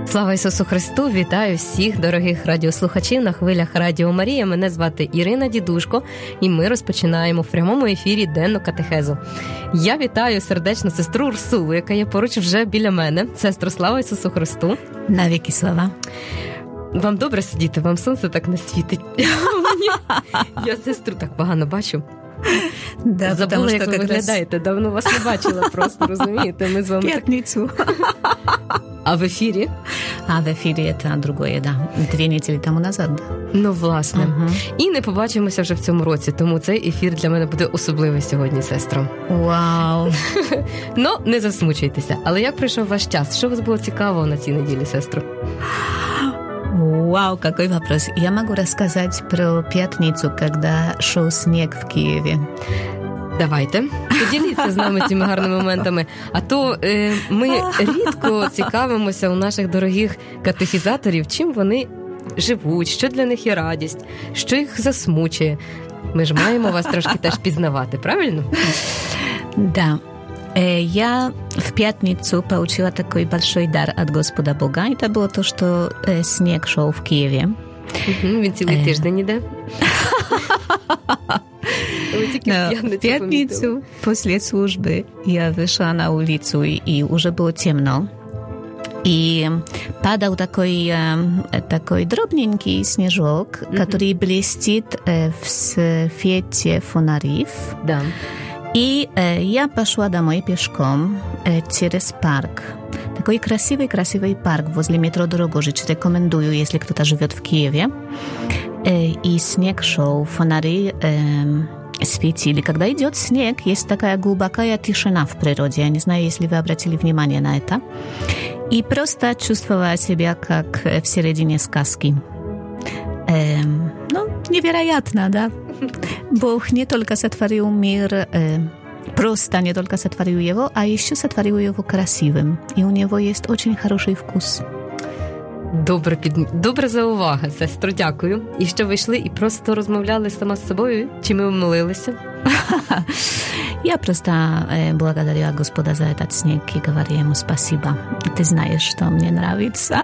Слава Ісусу Христу! Вітаю всіх дорогих радіослухачів на хвилях Радіо Марія. Мене звати Ірина Дідушко, і ми розпочинаємо в прямому ефірі денну катехезу. Я вітаю сердечно сестру Урсулу, яка є поруч вже біля мене. Сестро, слава Ісусу Христу! Навіки слава! Вам добре сидіти? Вам сонце так не світить? Я сестру так погано бачу. Да, забула, як ви виглядаєте. Давно вас не бачила просто, розумієте? Ми з вами п'ятницю. А в ефірі? А в ефірі це другое, да. 2 неділі тому назад. Ну, власне. Угу. І не побачимося вже в цьому році, тому цей ефір для мене буде особливий сьогодні, сестро. Вау! Ну, не засмучуйтеся. Але як пройшов ваш час? Що у вас було цікавого на цій неділі, сестро? Вау, какой вопрос. Я могу рассказать про пятницу, когда шел снег в Києві. Давайте, поділіться з нами цими гарними моментами. А то ми рідко цікавимося у наших дорогих катехізаторів, чим вони живуть, що для них є радість, що їх засмучує. Ми ж маємо вас трошки теж пізнавати, правильно? Да. Я в пятницу получила такой большой дар от Господа Бога. Это было то, что снег шел в Киеве. Він цілий тиждень іде. В пятницу после службы я вышла на улицу, и уже было темно. И падал такой дробненький снежок, который блестит в свете фонарей. Да. И я пошла домой пешком через парк. Такой красивый парк возле метро Дорогожич. Рекомендую, если кто-то живет в Киеве. И снег шел, фонари светили. Когда идет снег, есть такая глубокая тишина в природе. Я не знаю, если вы обратили внимание на это. И просто чувствовала себя как в середине сказки. Невероятно, да? Бог не только сотворил мир, просто не только сотворил его, а еще сотворил его красивым. И у него есть очень хороший вкус. Добре заувага, сестро, дякую. І що ви йшли і просто розмовляли сама з собою? Чи ми молилися? Я просто благодарила Господа за этот снег и говорю ему спасибо. Ты знаешь, что мне нравится.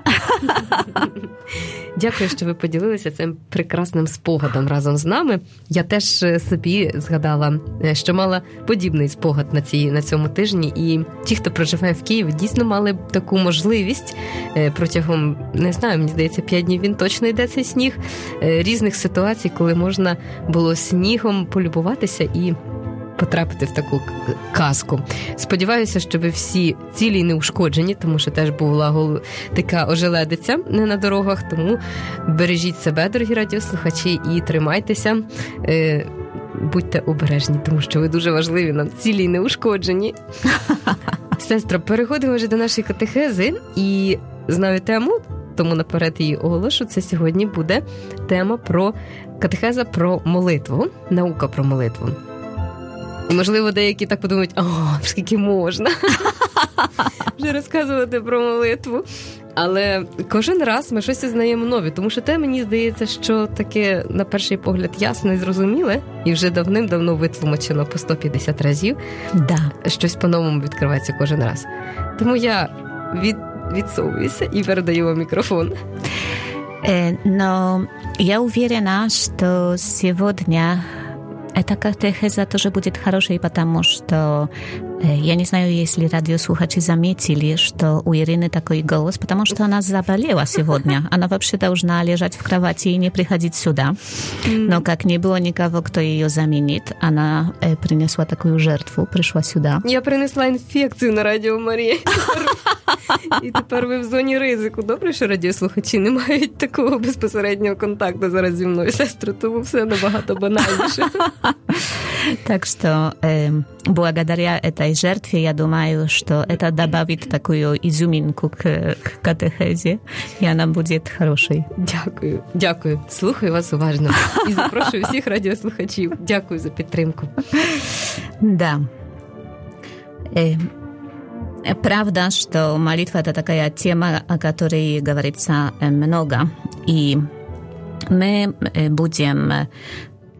Дякую, що ви поділилися цим прекрасним спогадом разом з нами. Я теж собі згадала, що мала подібний спогад на цьому тижні. І ті, хто проживає в Києві, дійсно мали б таку можливість протягом, не знаю, мені здається, 5 днів він точно йде цей сніг, різних ситуацій, коли можна було снігом полюбуватися і потрапити в таку казку. Сподіваюся, що ви всі цілі і неушкоджені, тому що теж була така ожеледиця не на дорогах, тому бережіть себе, дорогі радіослухачі, і тримайтеся, будьте обережні, тому що ви дуже важливі нам, цілі і неушкоджені. Сестро, переходимо вже до нашої катехези, і знаю тему, тому наперед її оголошу. Це сьогодні буде тема про катехеза про молитву, наука про молитву. І, можливо, деякі так подумають, скільки можна вже розказувати про молитву. Але кожен раз ми щось узнаємо нові, тому що те, мені здається, що таке, на перший погляд, ясне і зрозуміле, і вже давним-давно витлумачено по 150 разів. Да. Щось по-новому відкривається кожен раз. Тому я відсовуюся і передаю вам микрофон. Но я уверена, что сегодня эта катехеза тоже будет хорошей, потому что я не знаю, если радиослушатели заметили, что у Ирины такой голос, потому что она заболела сегодня. Она вообще должна лежать в кровати и не приходить сюда. Но как не было никого, кто ее заменит, она принесла такую жертву, пришла сюда. Я принесла інфекцію на Радіо Марія. І тепер ви в зоні ризику. Добре, що радіослухачі не мають такого безпосереднього контакту зараз зі мною, сестро, тому все набагато банальніше. Так что благодаря этой жертве, я думаю, что это добавит такую изюминку к катехезе, и она будет хорошей. Дякую. Слухаю вас уважно. І запрошую всіх радіослухачів. Дякую за підтримку. Да. Правда, что молитва – это такая тема, о которой говорится много. И мы будем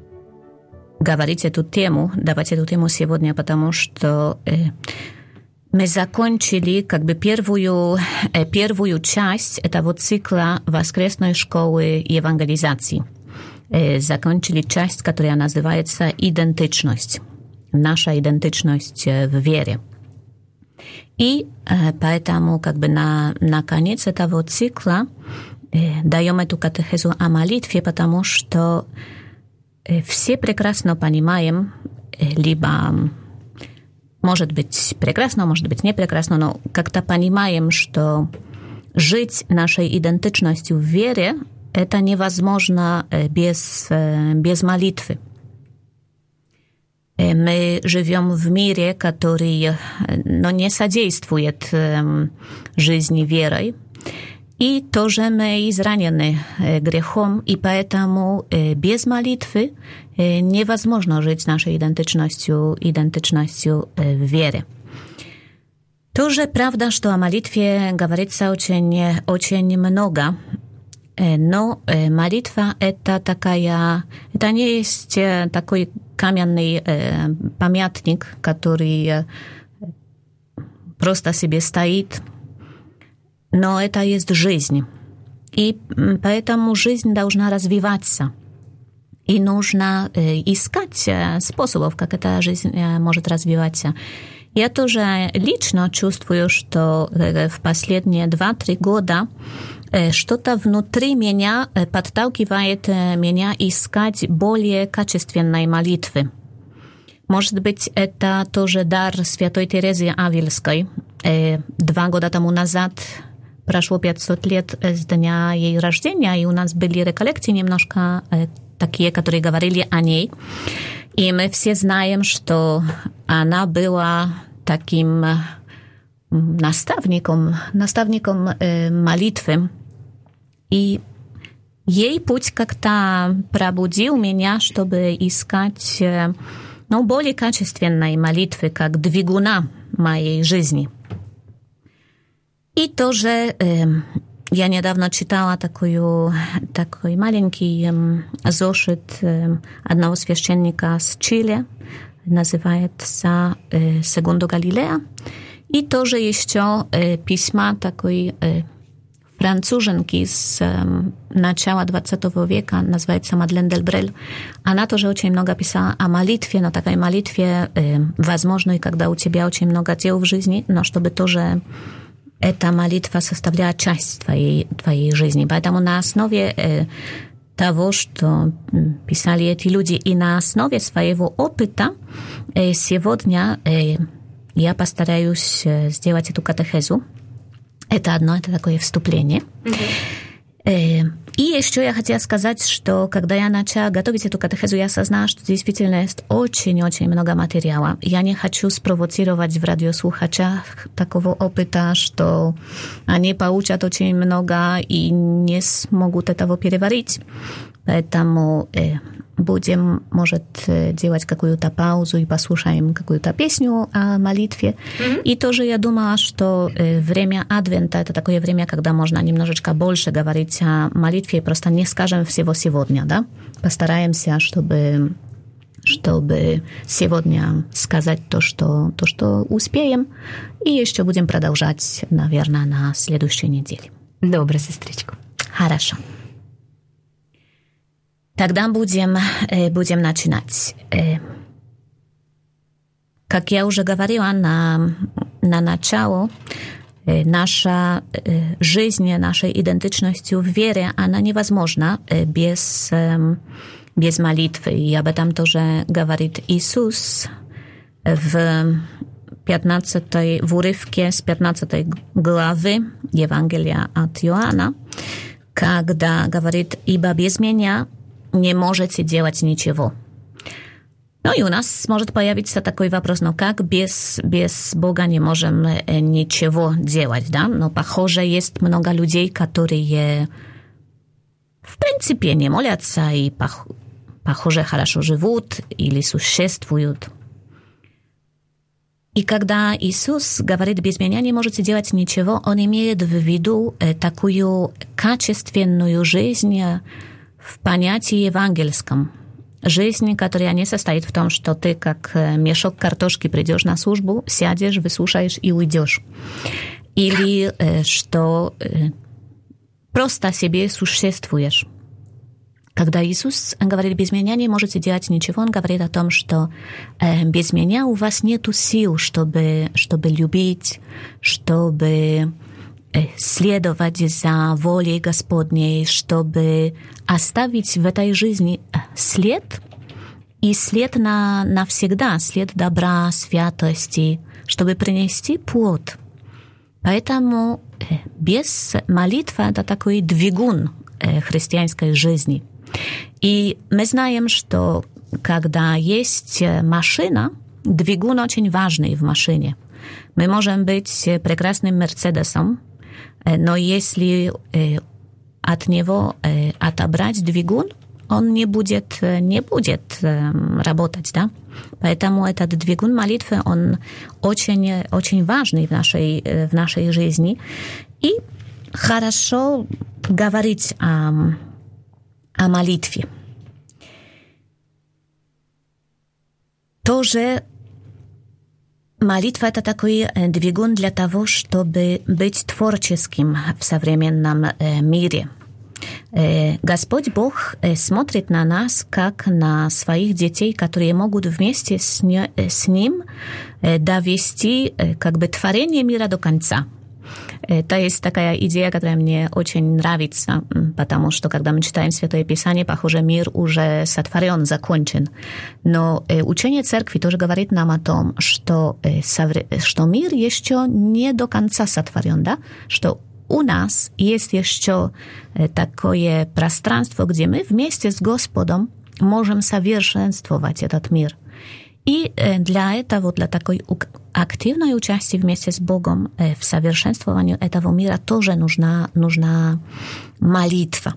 говорить эту тему, давать эту тему сегодня, потому что мы закончили первую часть этого цикла воскресной школы евангелизации. Закончили часть, которая называется «Идентичность». Наша идентичность в вере. И поэтому на конец этого цикла даем эту катехезу о молитве, потому что все прекрасно понимаем, либо может быть прекрасно, может быть не прекрасно, но как-то понимаем, что жить нашей идентичностью в вере это невозможно без молитвы. Мы живем в мире, который не содействует жизни верой, и тоже мы изранены грехом, и поэтому без молитвы невозможно жить нашей идентичностью в вере. Тоже правда, что о молитве говорится очень много, но молитва это не есть такой каменный памятник, который просто себе стоит, но это есть жизнь. И поэтому жизнь должна развиваться. И нужно искать способов, как эта жизнь может развиваться. Я тоже лично чувствую, что в последние 2-3 года что-то внутри меня подталкивает меня искать более качественной молитвы. Может быть, это тоже дар святой Терезы Авильской. 2 года тому назад прошло 500 лет с дня ее рождения, и у нас были реколлекции немножко такие, которые говорили о ней. И мы все знаем, что она была таким наставником молитвы. И ей путь как-то пробудил меня, чтобы искать более качественной молитвы, как двигуна моей жизни. И тоже я недавно читала такой маленький зошит одного священника с Чили, называется «Segundo Galilea». И тоже еще письма такой француженки с начала 20 века, называется Мадлен Дельбрель. Она тоже очень много писала о молитве, но такой молитве возможной, когда у тебя очень много дел в жизни, но чтобы тоже эта молитва составляла часть твоей жизни. Поэтому на основе того, что писали эти люди, и на основе своего опыта сегодня я постараюсь сделать эту катехезу. Это такое вступление. И еще я хотела сказать, что когда я начала готовить эту катехезу, я осознала, что действительно есть очень-очень много материала. Я не хочу спровоцировать в радиослушателях такого опыта, что они получат очень много и не смогут этого переварить. Поэтому будем, может, делать какую-то паузу и послушаем какую-то песню о молитве. И тоже я думала, что время Адвента – это такое время, когда можно немножечко больше говорить о молитве, просто не скажем всего сегодня, да? Постараемся, чтобы сегодня сказать то, что успеем, и еще будем продолжать, наверное, на следующей неделе. Добре, сестричко. Хорошо. Тогда будем начинать. Как я уже говорила на начало, наша жизнь, нашей идентичностью в вере, она невозможна без молитвы. И об этом тоже говорит Иисус в урывке с 15 главы Евангелия от Иоанна, когда говорит: «Ибо без меня не можете делать ничего». Ну и у нас может появиться такой вопрос: ну как без Бога не можем ничего делать, да? Но похоже, есть много людей, которые в принципе не молятся и похоже хорошо живут или существуют. И когда Иисус говорит: «Без меня не можете делать ничего», Он имеет в виду такую качественную жизнь в понятии евангельском. Жизнь, которая не состоит в том, что ты как мешок картошки придешь на службу, сядешь, выслушаешь и уйдешь. Или что просто себе существуешь. Когда Иисус говорит, без меня не можете делать ничего, он говорит о том, что без меня у вас нету сил, чтобы любить, чтобы следовать за волей Господней, чтобы оставить в этой жизни след, и след навсегда, след добра, святости, чтобы принести плод. Поэтому без молитвы это такой двигун христианской жизни. И мы знаем, что когда есть машина, двигун очень важный в машине. Мы можем быть прекрасным Мерседесом, но если от него отобрать двигун, он не будет работать, да? Поэтому этот двигун молитвы, он очень, очень важный в нашей жизни. И хорошо говорить о молитве. Тоже молитва – это такой двигун для того, чтобы быть творческим в современном мире. Господь Бог смотрит на нас, как на своих детей, которые могут вместе с Ним довести как бы творение мира до конца. Это есть такая идея, которая мне очень нравится, потому что, когда мы читаем Святое Писание, похоже, мир уже сотворен, закончен. Но учение Церкви тоже говорит нам о том, что мир еще не до конца сотворен, да? Что у нас есть еще такое пространство, где мы вместе с Господом можем совершенствовать этот мир. И для этого, для такой активной участия вместе с Богом в совершенствовании этого мира тоже нужна молитва.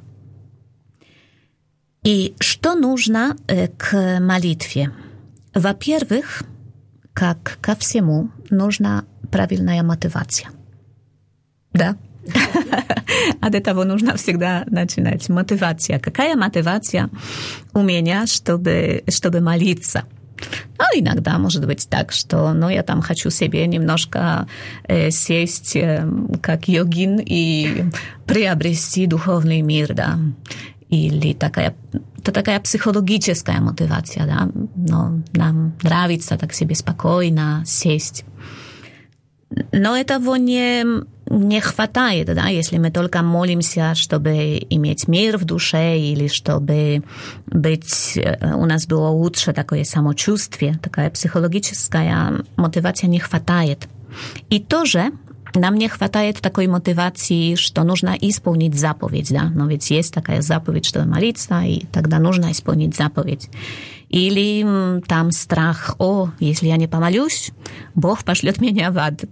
И что нужно к молитве? Во-первых, как ко всему, нужна правильная мотивация. Да? От этого нужно всегда начинать. Мотивация. Какая мотивация у меня, чтобы молиться? Иногда может быть так, что я там хочу себе немножко сесть как йогин и приобрести духовный мир, да. Или такая психологическая мотивация, да. Но нам нравится так себе спокойно сесть. Но этого не хватает, да, если мы только молимся, чтобы иметь мир в душе или чтобы у нас было лучше такое самочувствие, такая психологическая мотивация не хватает. И тоже нам не хватает такой мотивации, что нужно исполнить заповедь, да, но ведь есть такая заповедь, чтобы молиться, и тогда нужно исполнить заповедь. Или там страх, если я не помолюсь, Бог пошлет меня в ад.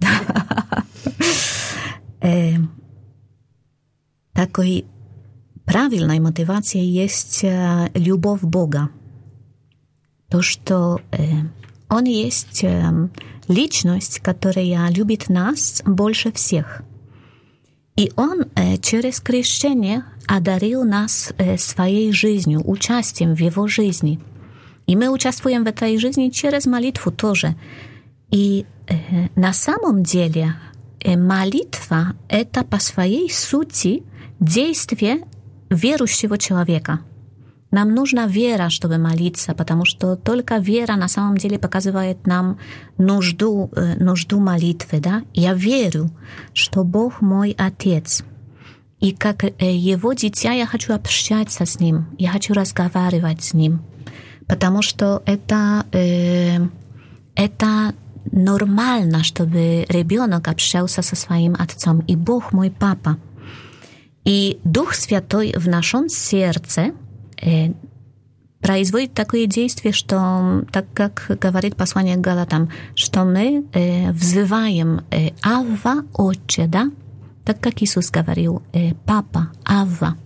Такой правильной мотивацией есть любовь Бога. То, что Он есть личность, которая любит нас больше всех. И Он через крещение одарил нас своей жизнью, участием в Его жизни. И мы участвуем в этой жизни через молитву тоже. И на самом деле молитва – это по своей сути действие верующего человека. Нам нужна вера, чтобы молиться, потому что только вера на самом деле показывает нам нужду молитвы. Да? Я верю, что Бог мой Отец. И как Его дитя я хочу общаться с Ним, я хочу разговаривать с Ним. Потому что это нормально, чтобы ребенок общался со своим отцом. И Бог мой папа. И Дух Святой в нашем сердце производит такое действие, что, так как говорит послание к Галатам, что мы взываем «Авва, Отче», да? Так как Иисус говорил «Папа, Авва».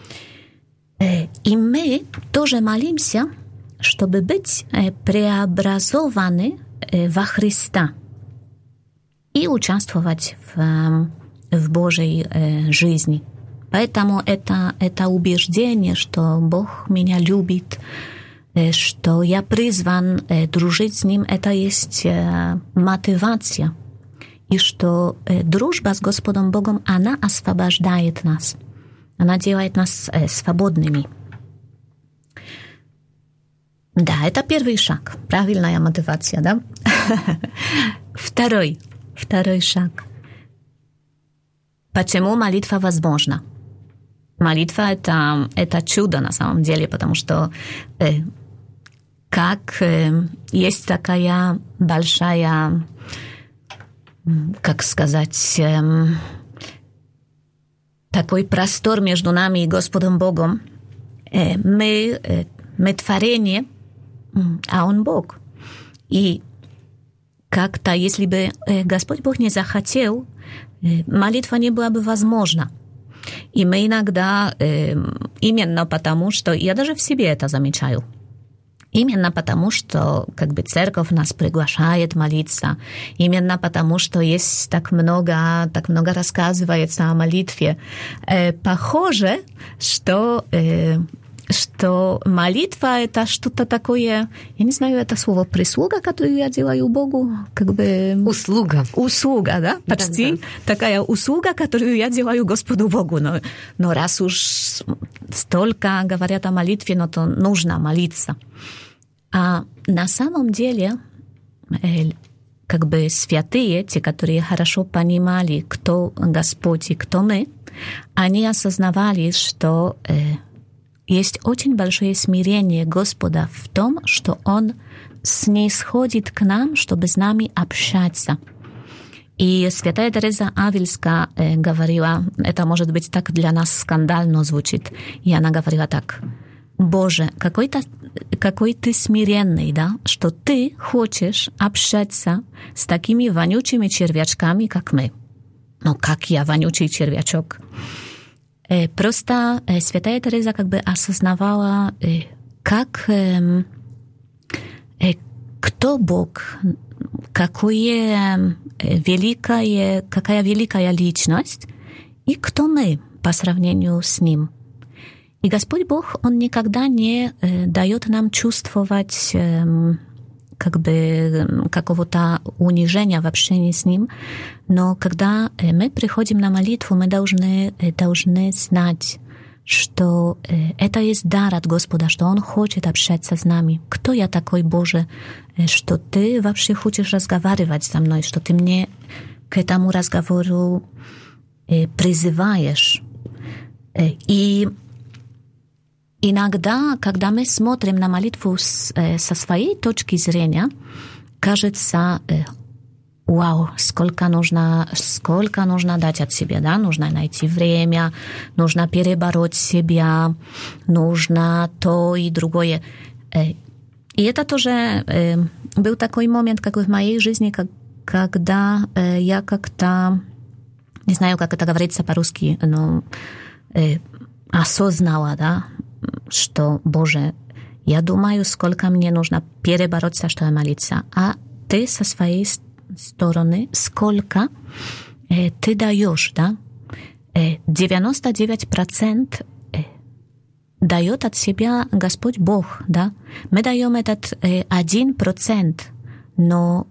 И мы тоже молимся, чтобы быть преобразованы во Христа и участвовать в Божьей жизни. Поэтому это убеждение, что Бог меня любит, что я призван дружить с Ним, это есть мотивация. И что дружба с Господом Богом, она освобождает нас. Она делает нас свободными. Да, это первый шаг. Правильная мотивация, да? Второй шаг. Почему молитва возможна? Молитва это чудо на самом деле, потому что как есть такая большая, как сказать, такой простор между нами и Господом Богом. Мы творение, а Он Бог. И как-то, если бы Господь Бог не захотел, молитва не была бы возможна. И мы иногда, именно потому, что я даже в себе это замечаю, именно потому, что как бы церковь нас приглашает молиться, именно потому, что есть так много рассказывается о молитве, похоже, что молитва это что-то такое, я не знаю, это слово прислуга, которую я делаю Богу, как бы... Услуга, да? Почти да. Такая услуга, которую я делаю Господу Богу. Но раз уж столько говорят о молитве, но то нужно молиться. А на самом деле, как бы святые, те, которые хорошо понимали, кто Господь и кто мы, они осознавали, что... Есть очень большое смирение Господа в том, что Он снисходит к нам, чтобы с нами общаться. И святая Тереза Авильская говорила, это, может быть, так для нас скандально звучит, и она говорила так: «Боже, какой ты смиренный, да, что ты хочешь общаться с такими вонючими червячками, как мы». Ну, как я вонючий червячок? Просто святая Тереза как бы осознавала, кто Бог, какая великая личность, и кто мы по сравнению с Ним. И Господь Бог, Он никогда не дает нам чувствовать как бы какого-то унижения в общении с Ним, но когда мы приходим на молитву, мы должны знать, что это есть дар от Господа, что Он хочет общаться с нами. Кто я такой, Боже, что Ты вообще хочешь разговаривать со мной, что Ты мне к этому разговору призываешь. И иногда, когда мы смотрим на молитву со своей точки зрения, кажется, вау, сколько нужно дать от себя, да? Нужно найти время, нужно перебороть себя, нужно то и другое. И это тоже был такой момент, как в моей жизни, когда я как-то, не знаю, как это говорится по-русски, но осознала, да, что, Боже, я думаю, сколько мне нужно перебороться, чтобы молиться, а ты со своей стороны, сколько ты даешь, да? 99% дает от себя Господь Бог, да? Мы даем этот 1%, но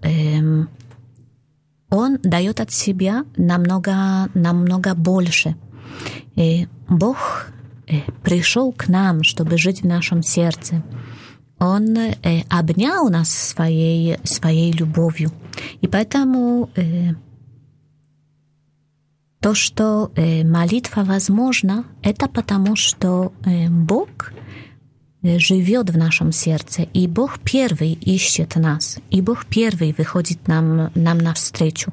Он дает от себя намного больше. Бог пришел к нам, чтобы жить в нашем сердце. Он обнял нас своей любовью. И поэтому то, что молитва возможна, это потому, что Бог живет в нашем сердце, и Бог первый ищет нас, и Бог первый выходит нам навстречу.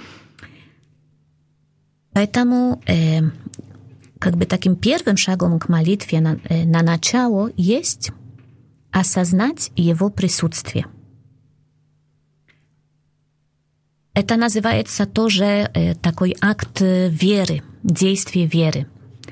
Поэтому как бы таким первым шагом к молитве на начало есть осознать Его присутствие. Это называется тоже такой акт веры, действие веры.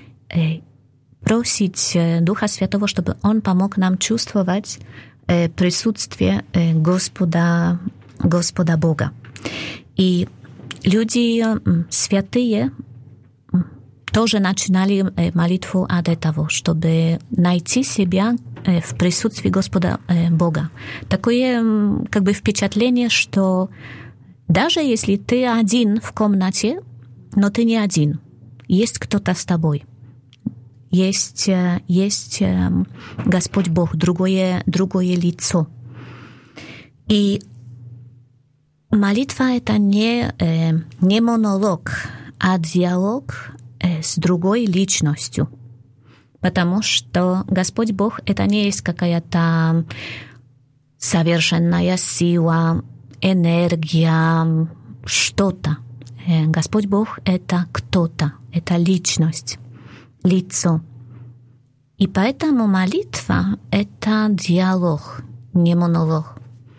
Просить Духа Святого, чтобы Он помог нам чувствовать присутствие Господа Бога. И люди святые тоже начинали молитву от этого, чтобы найти себя в присутствии Господа Бога. Такое как бы впечатление, что даже если ты один в комнате, но ты не один. Есть кто-то с тобой. Есть Господь Бог, другое лицо. И молитва — это не монолог, а диалог с другой личностью. Потому что Господь Бог — это не есть какая-то совершенная сила, энергия, что-то. Господь Бог — это кто-то, это личность, лицо. И поэтому молитва — это диалог, не монолог.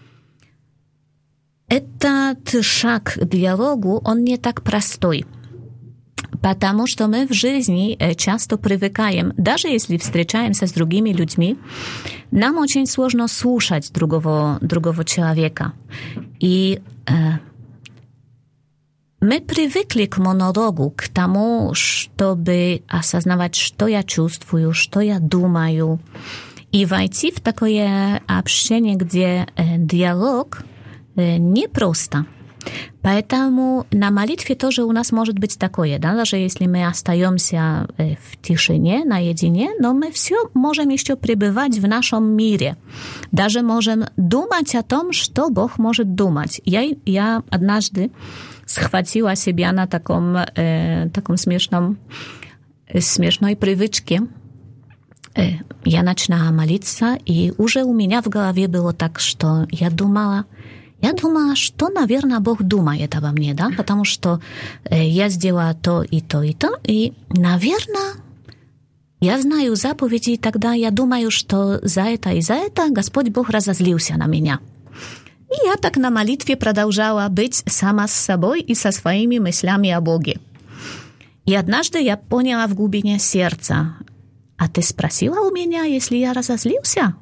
Этот шаг к диалогу, он не так простой, потому что мы в жизни часто привыкаем, даже если встречаемся с другими людьми, нам очень сложно слушать другого человека. И мы привыкли к монологу, к тому, чтобы осознавать, что я чувствую, что я думаю, и войти в такое общение, где диалог непросто. Поэтому на молитве тоже у нас может быть такое, да, даже если мы остаемся в тишине, наедине, но мы все можем еще пребывать в нашем мире. Даже можем думать о том, что Бог может думать. Я однажды схватила себя на таком смешной привычке. Я начала молиться, и уже у меня в голове было так, что я думала, что, наверное, Бог думает обо мне, да, потому что я сделала то и то и то, и, наверное, я знаю заповеди, и тогда я думаю, что за это Господь Бог разозлился на меня. И я так на молитве продолжала быть сама с собой и со своими мыслями о Боге. И однажды я поняла в глубине сердца: а ты спросила у меня, если я разозлился?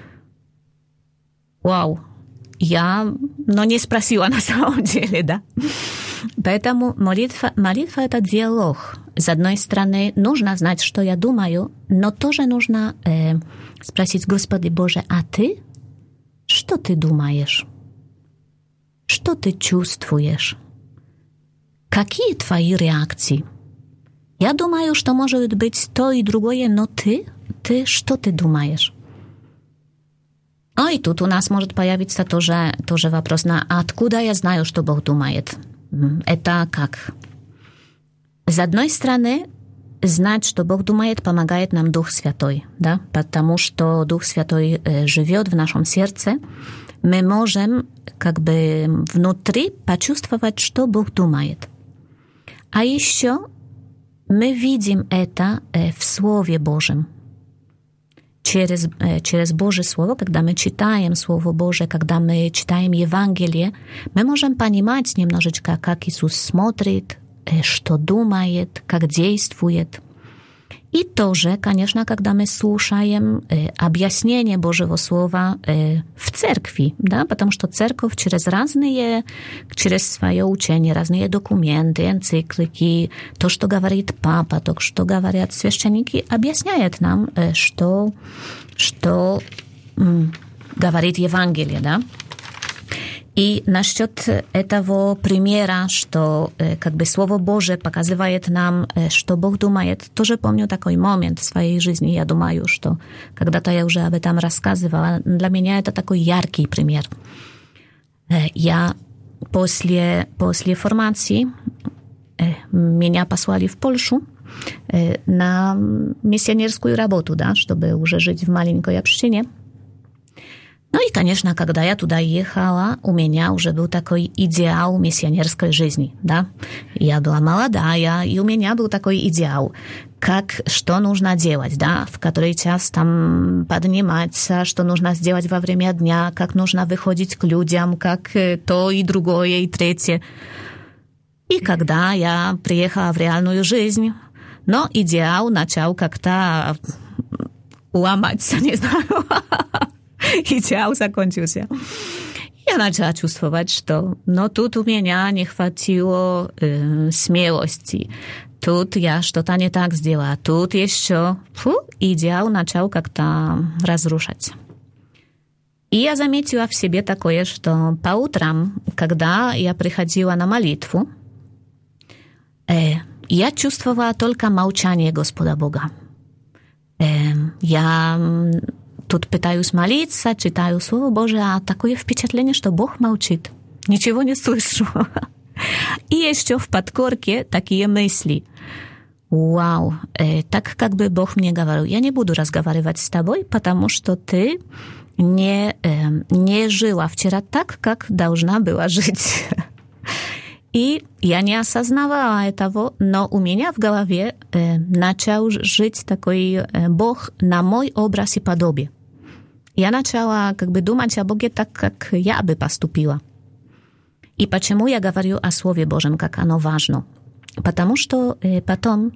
Вау! Но не спросила на самом деле, да? Поэтому молитва — это диалог. С одной стороны, нужно знать, что я думаю, но тоже нужно спросить: Господи Боже, а ты? Что ты думаешь? Что ты чувствуешь? Какие твои реакции? Я думаю, что может быть то и другое, но ты что ты думаешь? И тут у нас может появиться тоже вопрос откуда я знаю, что Бог думает? Это как? С одной стороны, знать, что Бог думает, помогает нам Дух Святой, да? Потому что Дух Святой живет в нашем сердце. Мы можем как бы внутри почувствовать, что Бог думает. А еще мы видим это в Слове Божьем. Через Божье Слово, когда мы читаем Слово Божие, когда мы читаем Евангелие, мы можем понимать немножечко, как Иисус смотрит, что думает, как действует. И тоже, конечно, когда мы слушаем объяснение Божьего Слова в церкви, да, потому что церковь через свое учение, разные документы, энциклики, то, что говорит Папа, то, что говорят священники, объясняет нам, что говорит Евангелие, да. И насчет этого примера, что как бы Слово Божие показывает нам, что Бог думает, тоже помню такой момент в своей жизни. Я думаю, что когда-то я уже об этом рассказывала. Для меня это такой яркий пример. Я после формации меня послали в Польшу на миссионерскую работу, да, чтобы уже жить в маленькой общине. И, конечно, когда я туда ехала, у меня уже был такой идеал миссионерской жизни, да. Я была молодая, и у меня был такой идеал, что нужно делать, да, в который час там подниматься, что нужно сделать во время дня, как нужно выходить к людям, как то и другое, и третье. И когда я приехала в реальную жизнь, но идеал начал как-то ломаться, не знаю. Идеал закончился. Я начала чувствовать, что тут у меня не хватило смелости. Тут я что-то не так сделала. Тут еще... идеал начал как-то разрушаться. И я заметила в себе такое, что по утрам, когда я приходила на молитву, я чувствовала только молчание Господа Бога. Я тут пытаюсь молиться, читаю Слово Божие, а такое впечатление, что Бог молчит. Ничего не слышу. И еще в подкорке такие мысли. Вау, так как бы Бог мне говорил, я не буду разговаривать с тобой, потому что ты не жила вчера так, как должна была жить. И я не осознавала этого, но у меня в голове начал жить такой Бог на мой образ и подобие. Я начала как бы думать о Боге так, как я бы поступила. И почему я говорю о Слове Божьем, как оно важно? Потому что потом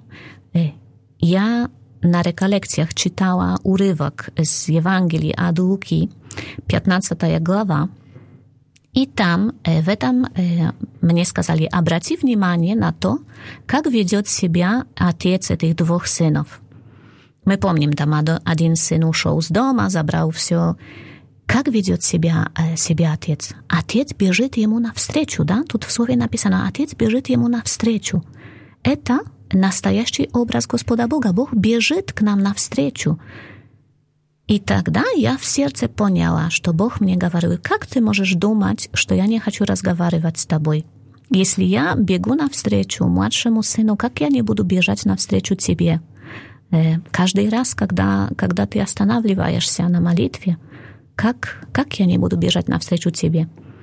я на реколлекциях читала урывок из Евангелия от Луки, 15 глава, и там, в этом, мне сказали, обрати внимание на то, как ведет себя отец этих двух сынов. Мы помним, там один сын ушел с дома, забрал все. Как ведет себя отец? Отец бежит ему навстречу, да? Тут в слове написано, отец бежит ему навстречу. Это настоящий образ Господа Бога. Бог бежит к нам навстречу. И тогда я в сердце поняла, что Бог мне говорил, как ты можешь думать, что я не хочу разговаривать с тобой? Если я бегу навстречу младшему сыну, как я не буду бежать навстречу тебе? Каждый раз, когда ты останавливаешься на молитве, как я не буду бежать навстречу тебе?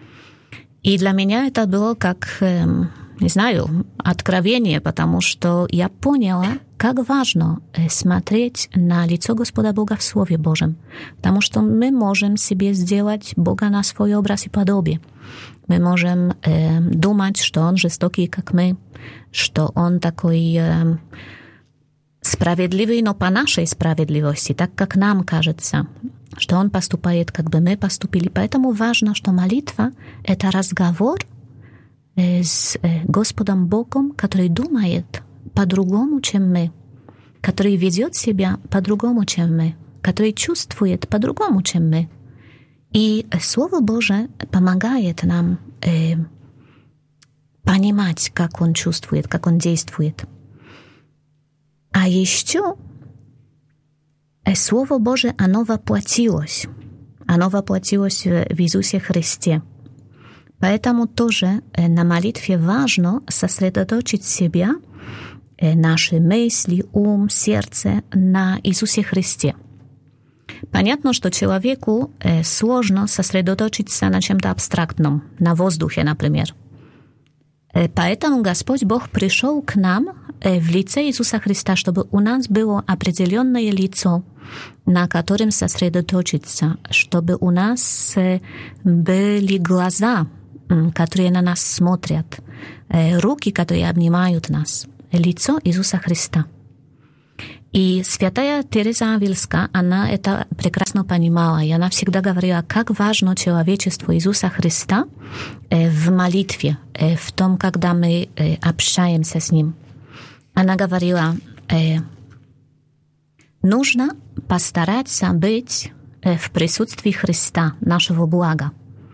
И для меня это было как, не знаю, откровение, потому что я поняла, как важно смотреть на лицо Господа Бога в Слове Божьем, потому что мы можем себе сделать Бога на свой образ и подобие. Мы можем думать, что Он жестокий, как мы, что Он такой справедливый, но по нашей справедливости, так как нам кажется, что Он поступает, как бы мы поступили. Поэтому важно, что молитва — это разговор с Господом Богом, который думает по-другому, чем мы, который ведет себя по-другому, чем мы, который чувствует по-другому, чем мы. И Слово Божие помогает нам понимать, как Он чувствует, как Он действует. А еще Слово Божие, оно воплотилось. Оно воплотилось в Иисусе Христе. Поэтому тоже на молитве важно сосредоточить себя, наши мысли, ум, сердце на Иисусе Христе. Понятно, что человеку сложно сосредоточиться на чем-то абстрактном, на воздухе, например. Поэтому Господь Бог пришел к нам в лице Иисуса Христа, чтобы у нас было определенное лицо, на котором сосредоточиться, чтобы у нас были глаза, которые на нас смотрят, руки, которые обнимают нас, лицо Иисуса Христа. И святая Тереза Авильская, она это прекрасно понимала, и она всегда говорила, как важно человечество Иисуса Христа в молитве, в том, когда мы общаемся с Ним. Она говорила, нужно постараться быть в присутствии Христа, нашего блага,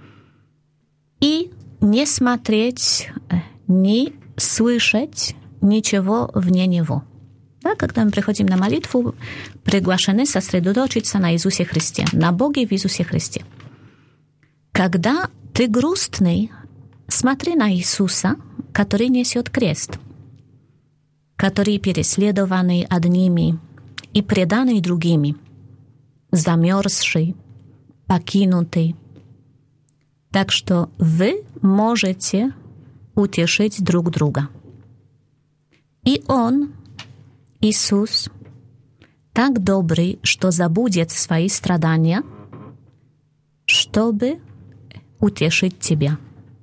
и не смотреть, не слышать ничего вне Него. Да, когда мы приходим на молитву, приглашены сосредоточиться на Иисусе Христе, на Боге в Иисусе Христе. Когда ты грустный, смотри на Иисуса, который несет крест, который переследованный одними и преданный другими, замерзший, покинутый. Так что вы можете утешить друг друга. И Он, Иисус, так добрый, что забудет свои страдания, чтобы утешить тебя.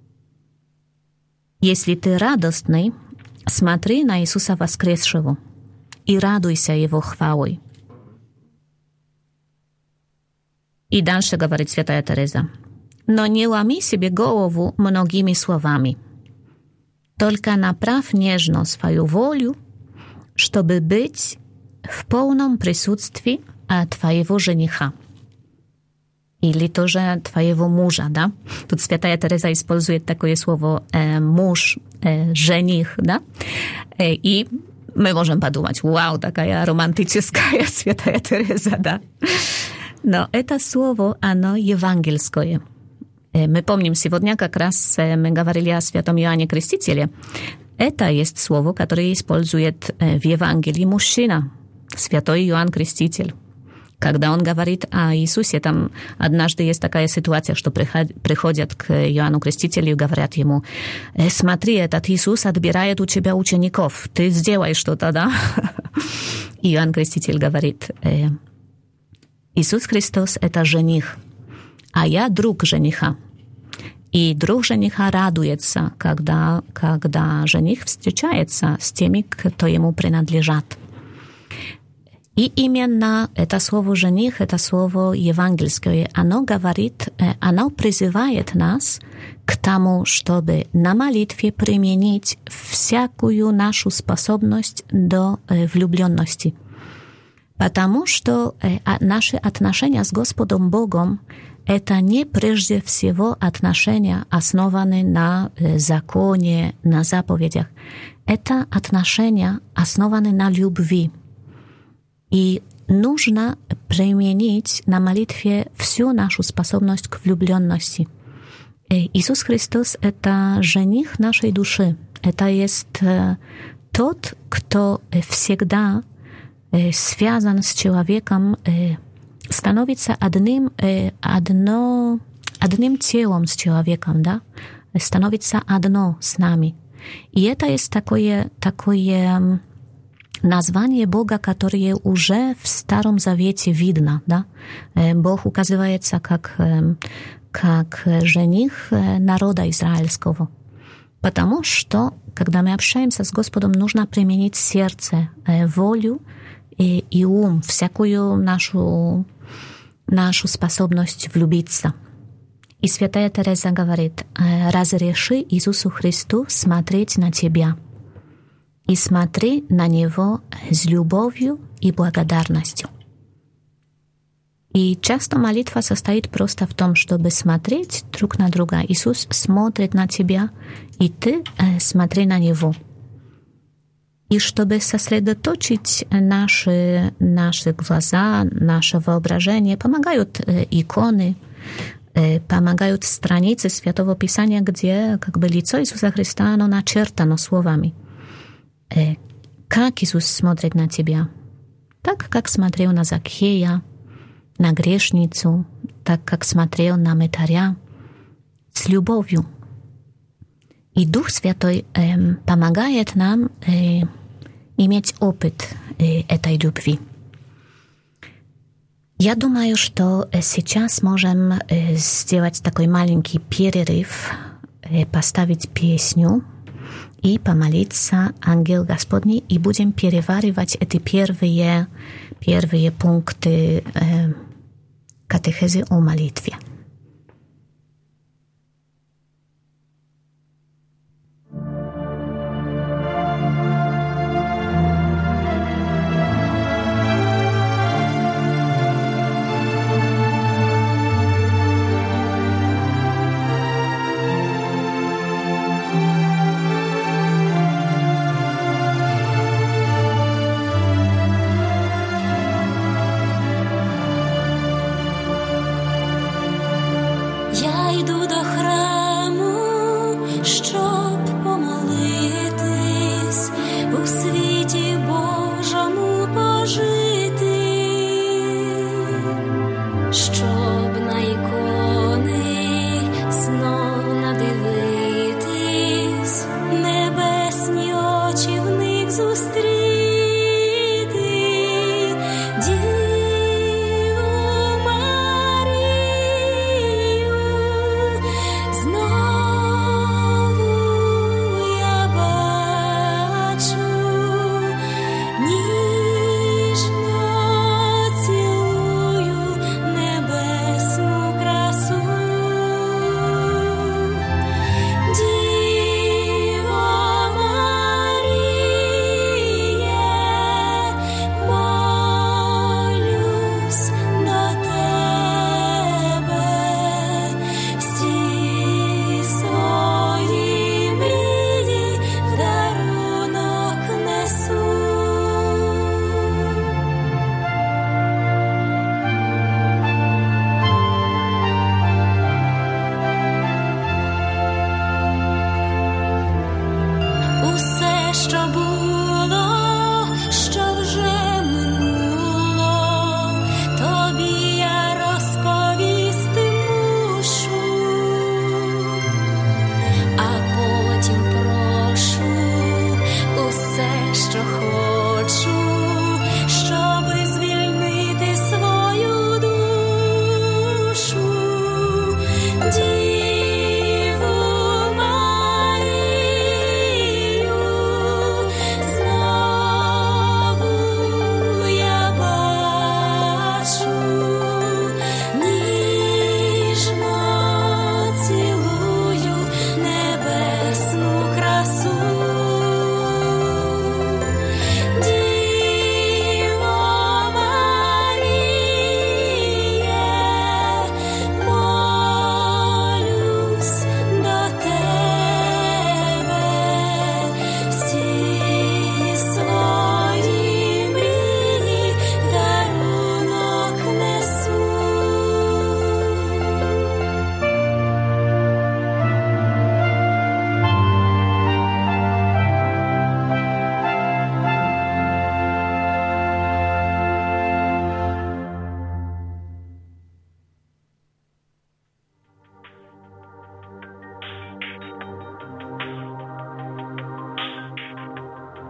Если ты радостный, смотри на Иисуса воскресшего и радуйся Его хвалой. И дальше говорит святая Тереза, но не ломи себе голову многими словами, только направь нежно свою волю, чтобы быть w pełnym присутствии twojego żenicha. Или тоже твоего мужа, да? Тут Святая Тереза использует такое слово муж, жених, да? И мы можем подумать, вау, такая романтическая Святая Тереза, да? Но это слово, оно евангельское. Мы помним, сегодня как раз мы говорили о Святом Иоанне Крестителе. Это есть слово, которое использует в Евангелии мужчина, Святой Иоанн Креститель. Когда он говорит о Иисусе, там однажды есть такая ситуация, что приходят к Иоанну Крестителю и говорят ему: смотри, этот Иисус отбирает у тебя учеников, ты сделай что-то, да? Иоанн Креститель говорит: Иисус Христос – это жених, а я друг жениха. И друг жениха радуется, когда жених встречается с теми, кто ему принадлежат. И именно это слово «жених», это слово евангельское, оно говорит, оно призывает нас к тому, чтобы на молитве применить всякую нашу способность до влюбленности. Потому что наши отношения с Господом Богом – это не прежде всего отношения, основанные на законе, на заповедях. Это отношения, основанные на любви. И нужно применить на молитве всю нашу способность к влюбленности. Иисус Христос – это жених нашей души. Это есть тот, кто всегда связан с человеком, становится одним телом с человеком, да? Становится одно с нами. И это есть такое название Бога, которое уже в Старом Завете видно, да? Бог указывается как жених народа израильского. Потому что, когда мы общаемся с Господом, нужно применить сердце, волю и ум, всякую нашу способность влюбиться. И Святая Тереза говорит: разреши Иисусу Христу смотреть на тебя. И смотри на Него с любовью и благодарностью. И часто молитва состоит просто в том, чтобы смотреть друг на друга. Иисус смотрит на тебя, и ты смотри на Него. И чтобы сосредоточить наши глаза, наше воображение, помогают иконы, помогают страницы Святого Писания, где как бы лицо Иисуса Христа, оно начертано словами. Как Иисус смотрит на тебя? Так, как смотрел на Закхея, на грешницу, так, как смотрел на мытаря, с любовью. И Дух Святой помогает нам иметь опыт этой любви. Я думаю, что сейчас можем сделать такой маленький перерыв, поставить песню и помолиться «Ангел Господний», и будем переваривать эти первые пункты катехезы о молитве.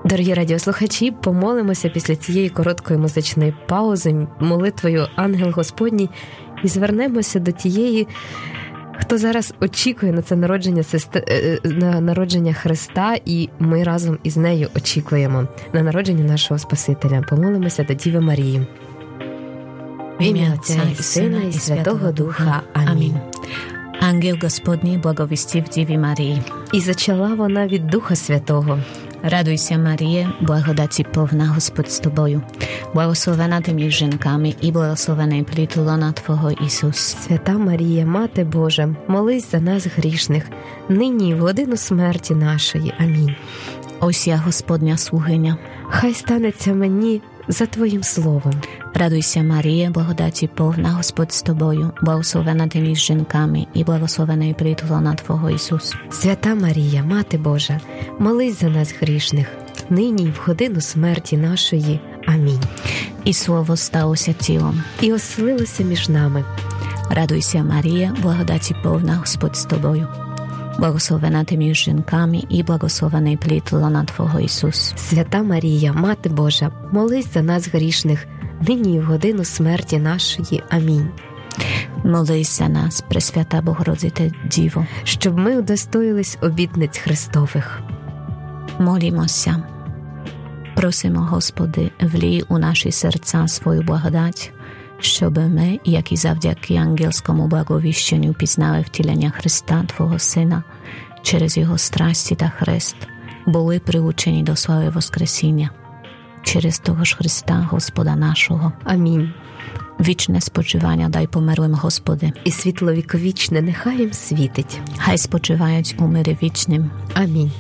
Дорогі радіослухачі, помолимося після цієї короткої музичної паузи молитвою «Ангел Господній» і звернемося до тієї, хто зараз очікує на це народження Христа, і ми разом із нею очікуємо на народження нашого Спасителя. Помолимося до Діви Марії. В ім'я Отця і Сина і Святого Духа. Амінь. Ангел Господній благовістив Діві Марії. І зачала вона від Духа Святого. Радуйся, Маріє, благодаті повна, Господь з тобою. Благословена ти між жінками і благословений плід лона Твого, Ісус. Свята Марія, Мати Божа, молись за нас грішних, нині і в годину смерті нашої. Амінь. Ось я, Господня слугиня. Хай станеться мені за Твоїм словом. Радуйся, Маріє, благодаті повна, Господь з тобою. Благословена ти між жінками і благословений плід лона Твого, Ісус. Свята Марія, Мати Божа, молись за нас грішних, нині і в годину смерті нашої. Амінь. І Слово сталося тілом. І оселилося між нами. Радуйся, Марія, благодаті повна, Господь з тобою. Благословена ти між жінками і благословений плід лона Твого, Ісус. Свята Марія, Мати Божа, молись за нас грішних, нині і в годину смерті нашої. Амінь. Молись за нас, Пресвята Богородице Діво, щоб ми удостоїлись обітниць Христових. Молімося. Просимо, Господи, влій у наші серця свою благодать, щоб ми, як і завдяки ангельському благовіщенню, пізнали втілення Христа, Твого Сина, через Його страсті та хрест, були приучені до слави Воскресіння. Через того ж Христа, Господа нашого. Амінь. Вічне спочивання дай померлим, Господи. І світло віковічне нехай їм світить. Хай спочивають у мирі вічним. Амінь.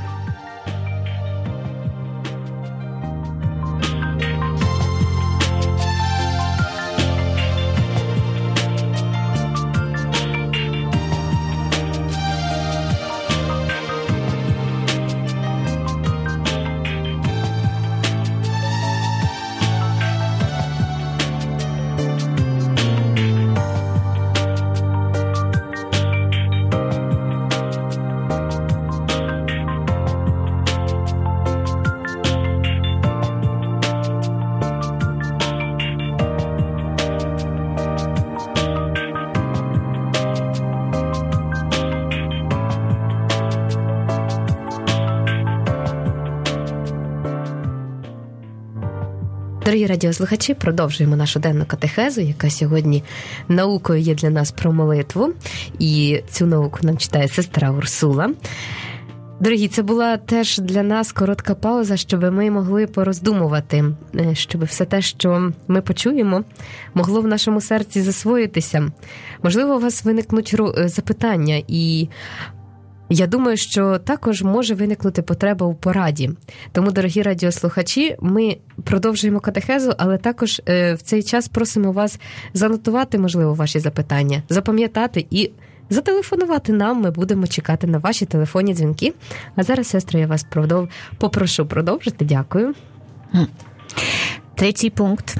Дорогі радіослухачі, продовжуємо нашу денну катехезу, яка сьогодні наукою є для нас про молитву. І цю науку нам читає сестра Урсула. Дорогі, це була теж для нас коротка пауза, щоб ми могли пороздумувати, щоб все те, що ми почуємо, могло в нашому серці засвоїтися. Можливо, у вас виникнуть запитання, і я думаю, що також може виникнути потреба у пораді. Тому, дорогі радіослухачі, ми продовжуємо катехезу, але також в цей час просимо вас занотувати, можливо, ваші запитання, запам'ятати і зателефонувати нам. Ми будемо чекати на ваші телефонні дзвінки. А зараз, сестра, я вас попрошу продовжити. Дякую. Третій пункт.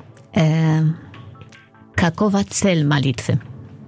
Какова цель молитвы?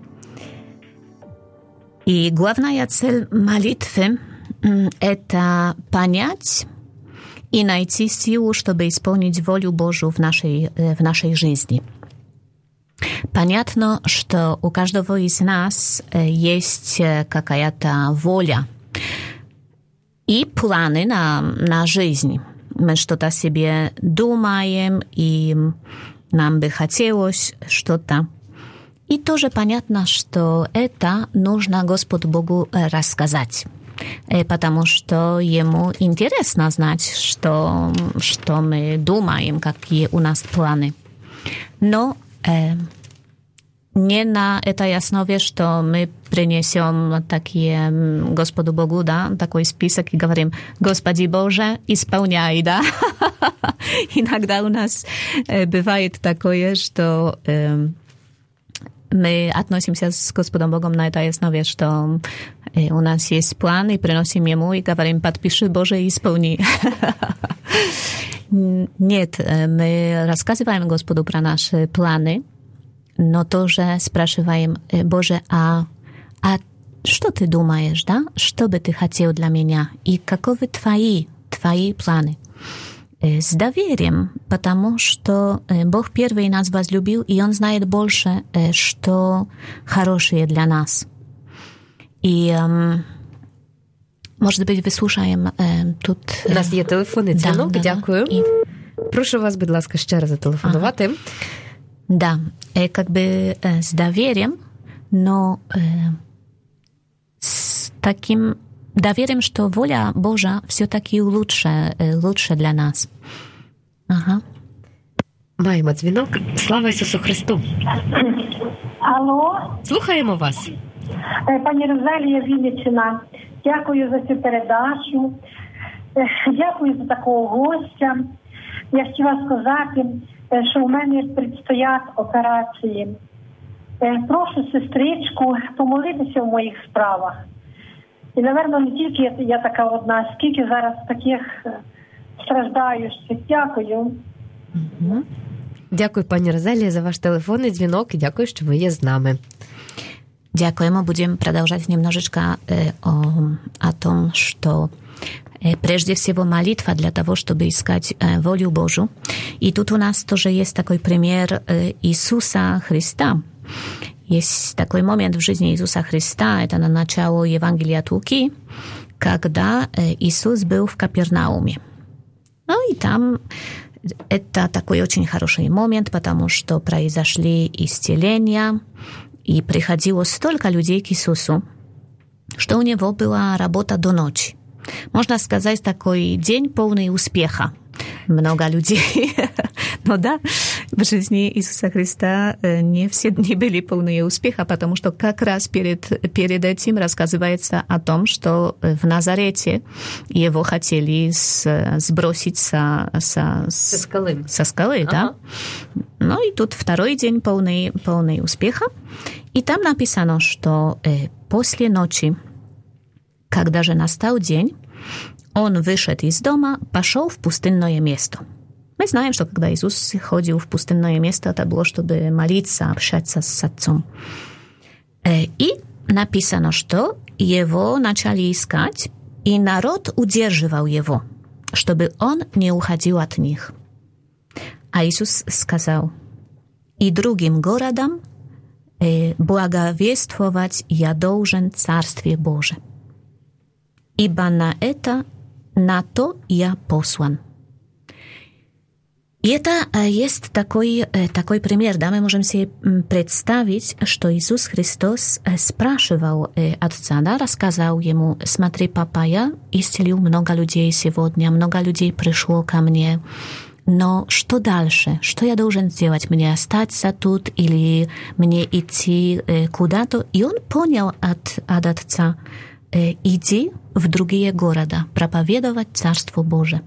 И главная цель молитвы – это понять и найти силу, чтобы исполнить волю Божию в нашей жизни. Понятно, что у каждого из нас есть какая-то воля и планы на жизнь. Мы что-то себе думаем, и нам бы хотелось что-то. И тоже понятно, что это нужно Господу Богу рассказать, потому что Ему интересно знать, что мы думаем, какие у нас планы. Но не на этой основе, что мы принесем такие Господу Богу, да, такой список и говорим: Господи Боже, исполняй, да. Иногда у нас бывает такое, что мы относимся с Господом Богом на этой основе, что у нас есть план, и приносим Ему, и говорим: подпиши, Боже, исполни. Нет, мы рассказываем Господу про наши планы, но тоже спрашиваем: Боже, а что ты думаешь, да? Что бы ты хотел для меня? И каковы твои твои планы. С доверием, потому что Бог первый нас возлюбил, и Он знает больше, что хорошее для нас. І, може бути, вислухаємо тут... У нас є телефонний дзвінок, дякую. І... Прошу вас, будь ласка, ще раз зателефонувати. Да, как бы с доверием, но с таким доверием, что воля Божия все-таки лучше для нас. Ага. Маємо дзвінок. Слава Ісусу Христу. Алло. Слухаємо вас. Пані Розалія, Вінниччина, дякую за цю передачу. Дякую за такого гостя. Я хотіла сказати, що у мене предстоять операції. Прошу сестричку помолитися в моїх справах. І, напевно, не тільки я така одна, скільки зараз таких страждаючих. Дякую. Дякую, пані Розалія, за ваш телефонний дзвінок і дякую, що ви є з нами. Дякуємо. Будем продолжать немножечко о том, что прежде всего молитва для того, чтобы искать волю Божию. И тут у нас тоже есть такой пример Иисуса Христа. Есть такой момент в жизни Иисуса Христа, это на начало Евангелия от Луки, когда Иисус был в Капернауме. Ну и там это такой очень хороший момент, потому что произошли исцеления, и приходило столько людей к Иисусу, что у него была работа до ночи. Можно сказать, такой день полный успеха. Много людей. Но да, в жизни Иисуса Христа не все дни были полные успеха, потому что как раз перед этим рассказывается о том, что в Назарете его хотели сбросить со скалы, да? Ну и тут второй день полный успеха. И там написано, что после ночи, когда же настал день, он вышел из дома, пошел в пустынное место. Мы знаем, что когда Иисус ходил в пустынное место, это было, чтобы молиться, общаться с Отцом. И написано, что его начали искать, и народ удерживал его, чтобы он не уходил от них. А Иисус сказал: «И другим городам благовествовать я должен Царствие Божие. Ибо на то я послан». И это есть такой пример, да, мы можем себе представить, что Иисус Христос спрашивал Отца, да, рассказал ему: «Смотри, папа, я исцелил много людей сегодня, много людей пришло ко мне, но что дальше? Что я должен сделать? Мне остаться тут или мне идти куда-то?» И он понял от Отца: «Иди в другие города, проповедовать Царство Божие».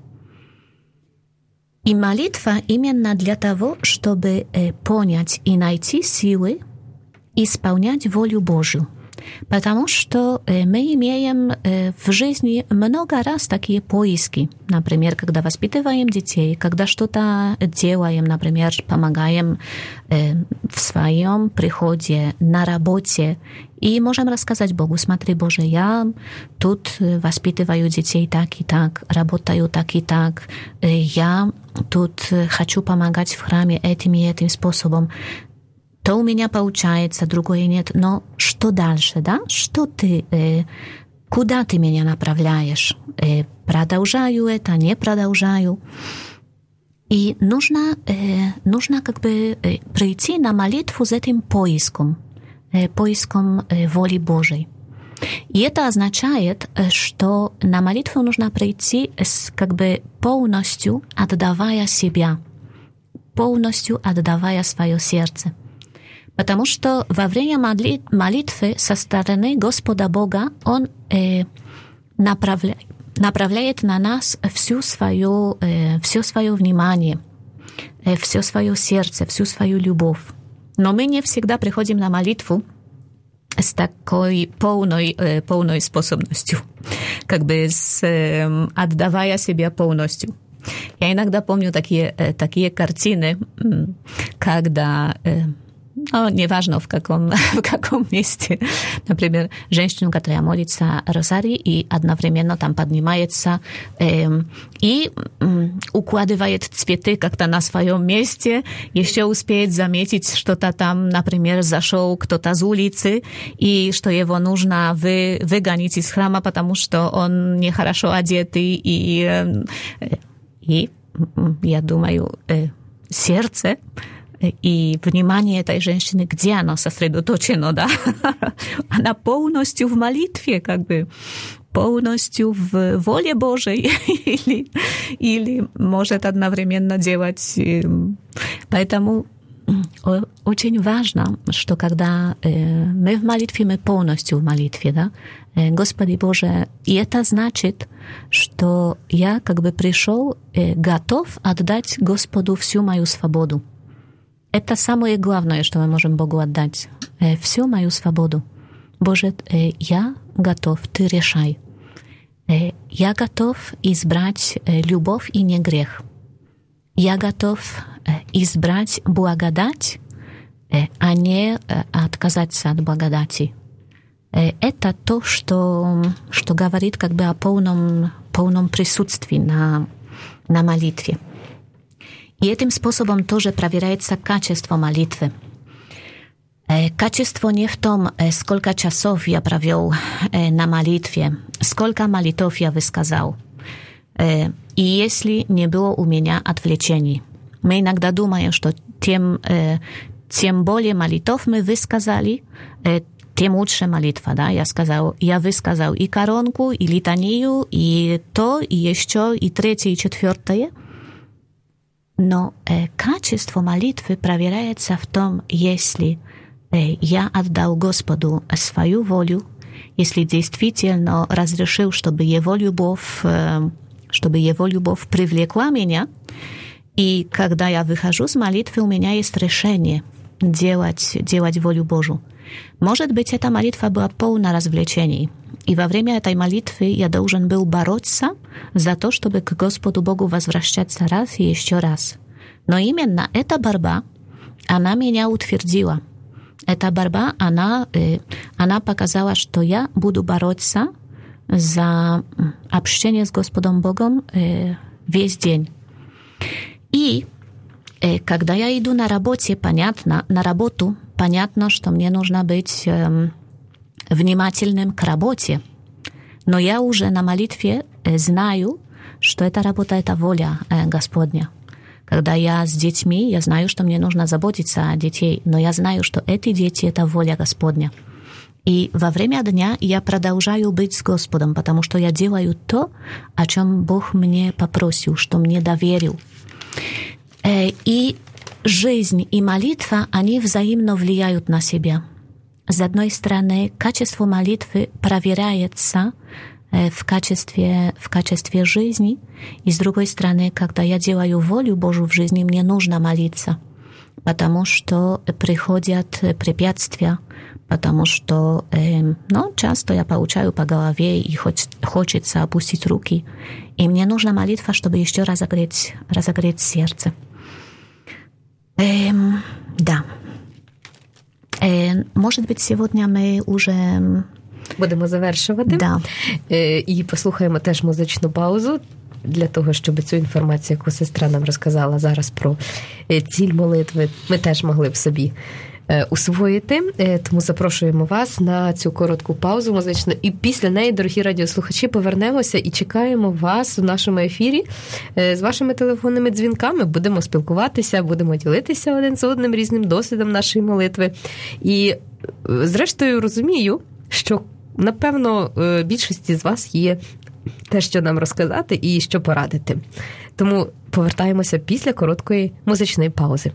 И молитва именно для того, чтобы понять и найти силы исполнять волю Божью. Потому что мы имеем в жизни много раз такие поиски. Например, когда воспитываем детей, когда что-то делаем, например, помогаем в своем приходе, на работе. И можем рассказать Богу: «Смотри, Боже, я тут воспитываю детей так и так, работаю так и так, я тут хочу помогать в храме этим и этим способом. То у меня получается, другое нет. Но что дальше, да? Что ты, куда ты меня направляешь? Продолжаю это, не продолжаю?» И нужно как бы прийти на молитву с этим поиском воли Божией. И это означает, что на молитву нужно прийти как бы полностью отдавая себя, полностью отдавая свое сердце. Потому что во время молитвы со стороны Господа Бога Он направляет на нас все свое внимание, все свое сердце, всю свою любовь. Но мы не всегда приходим на молитву с такой полной способностью, как бы отдавая себя полностью. Я иногда помню такие картины, когда неважно в каком месте. Например, женщину, которая молится розарий и одновременно там поднимается и укладывает цветы как-то на своем месте, еще успеет заметить что-то там, например, зашел кто-то с улицы, и что его нужно выгонить из храма, потому что он нехорошо одетый, и я думаю, сердце и внимание этой женщины, где оно сосредоточено, да? Она полностью в молитве, как бы, полностью в воле Божией, или может одновременно делать. Поэтому очень важно, что когда мы в молитве, мы полностью в молитве, да? Господи Боже, и это значит, что я как бы пришел, готов отдать Господу всю мою свободу. Это самое главное, что мы можем Богу отдать. Всю мою свободу. Боже, я готов, Ты решай. Я готов избрать любовь и не грех. Я готов избрать благодать, а не отказаться от благодати. Это то, что говорит как бы о полном присутствии на молитве. И этим способом тоже проверяется качество молитвы. Качество не в том, сколько часов я провел на молитве, сколько молитв я высказал, и если не было у меня отвлечений. Мы иногда думаем, что тем более молитв мы высказали, тем лучше молитва, да, я высказал и коронку, и литанию, и то, и еще, и третье, и четвертое. Но качество молитвы проверяется в том, если я отдал Господу свою волю, если действительно разрешил, чтобы Его любовь привлекла меня, и когда я выхожу с молитвы, у меня есть решение делать волю Божию. Может быть, эта молитва была полна развлечений, и во время этой молитвы я должен был бороться за то, чтобы к Господу Богу возвращаться раз и еще раз. Но именно эта борьба, она меня утвердила. Эта борьба, она показала, что я буду бороться за общение с Господом Богом весь день. И когда я иду на работу, понятно, что мне нужно быть внимательным к работе. Но я уже на молитве знаю, что эта работа – это воля Господня. Когда я с детьми, я знаю, что мне нужно заботиться о детей, но я знаю, что эти дети – это воля Господня. И во время дня я продолжаю быть с Господом, потому что я делаю то, о чем Бог мне попросил, что мне доверил. И жизнь и молитва, они взаимно влияют на себя. С одной стороны, качество молитвы проверяется в качестве жизни, и с другой стороны, когда я делаю волю Божию в жизни, мне нужно молиться, потому что приходят препятствия, потому что часто я получаю по голове и хочется опустить руки, и мне нужна молитва, чтобы еще разогреть сердце. Да. Может быть, сегодня мы уже будемо завершувати. Да. І послухаємо теж музичну паузу для того, щоб цю інформацію, яку сестра нам розказала зараз про ціль молитви, ми теж могли б собі усвоїти. Тому запрошуємо вас на цю коротку паузу музичну. І після неї, дорогі радіослухачі, повернемося і чекаємо вас у нашому ефірі з вашими телефонними дзвінками. Будемо спілкуватися, будемо ділитися один з одним різним досвідом нашої молитви. І, зрештою, розумію, що, напевно, більшості з вас є те, що нам розказати і що порадити. Тому повертаємося після короткої музичної паузи.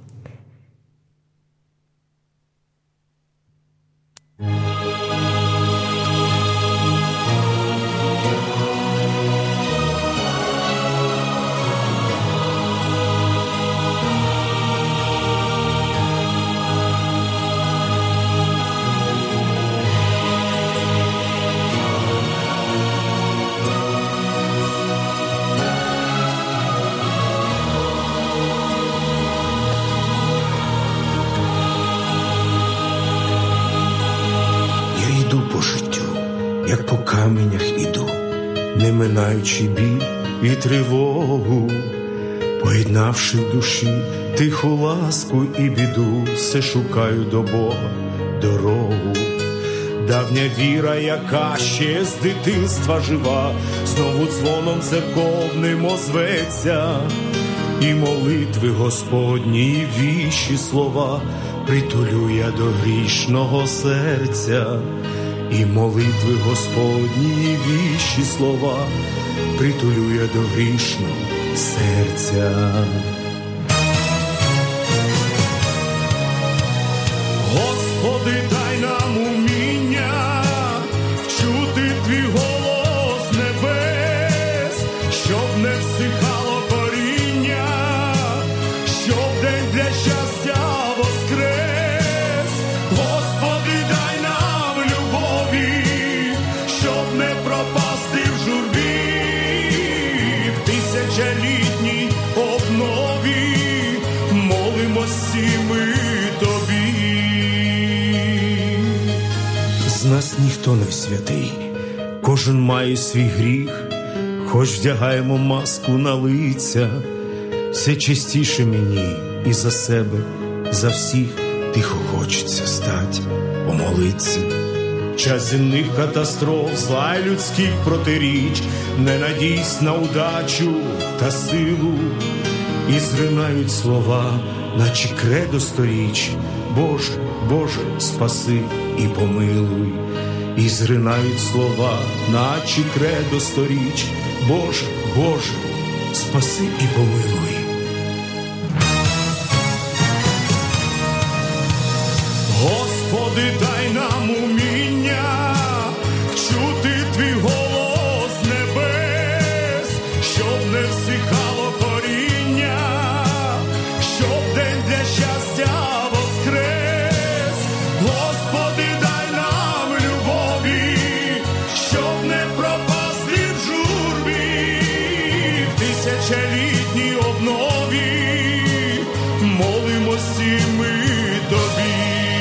каменях іду, не минаючи біль і тривогу, поєднавши в душі тиху ласку і біду, все шукаю до Бога дорогу. Давня віра, яка ще з дитинства жива, знову дзвоном церковним озветься, і молитви Господні, і віщі слова притулю я до грішного серця. І молитви Господні, і віщі слова притулю я до грішного серця. Господи, дай нам уміння вчути Твій голос небес, щоб не всихало коріння, щоб день для щастя воскрес. Господи, дай нам любові, щоб не пропасти в журбі, в тисячолітній обнові молимось ми Тобі. З нас ніхто не святий, кожен має свій гріх, хоч вдягаємо маску на лиця. Все частіше мені і за себе, за всіх тихо хочеться стать, помолиться. Час земних катастроф, зла й людських протиріч, не надійсь на удачу та силу. І зринають слова, наче кредо сторіч, Боже, Боже, спаси і помилуй. І зринають слова, наче кредо сторіч, Боже, Боже, спаси і помилуй. Господи, дай нам уміння чути Твій голос небес, щоб не всихало коріння, щоб день для щастя воскрес. Господи, дай нам любові, щоб не пропасти в журбі, в тисячолітній обнові молимось ми Тобі.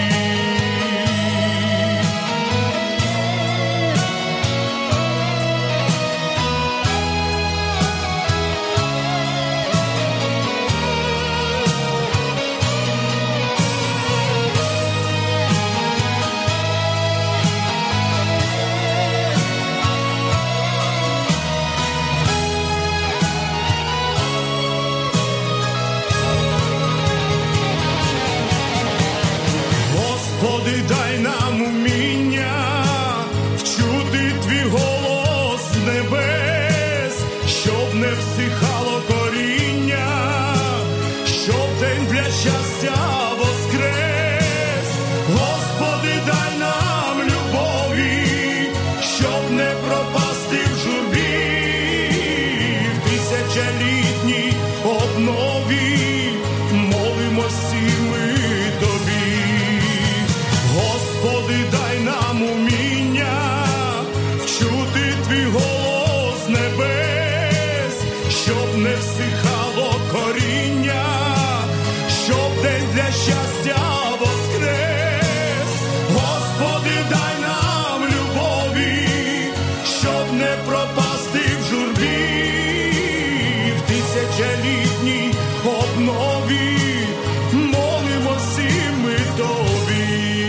Господи, дай нам уміння вчути Твій голос небес, щоб не всихало коріння, щоб день для щастя воскрес. Господи, дай нам любові, щоб не пропасти в журбі, в тисячолітній обнові молимось ми Тобі. Господи, дай нам уміння вчути Твій голос небес, щоб не всихало коріння, щоб день для щастя воскрес. Господи, дай нам любові, щоб не пропасти в журбі, в тисячолітній обнові молимось ми Тобі.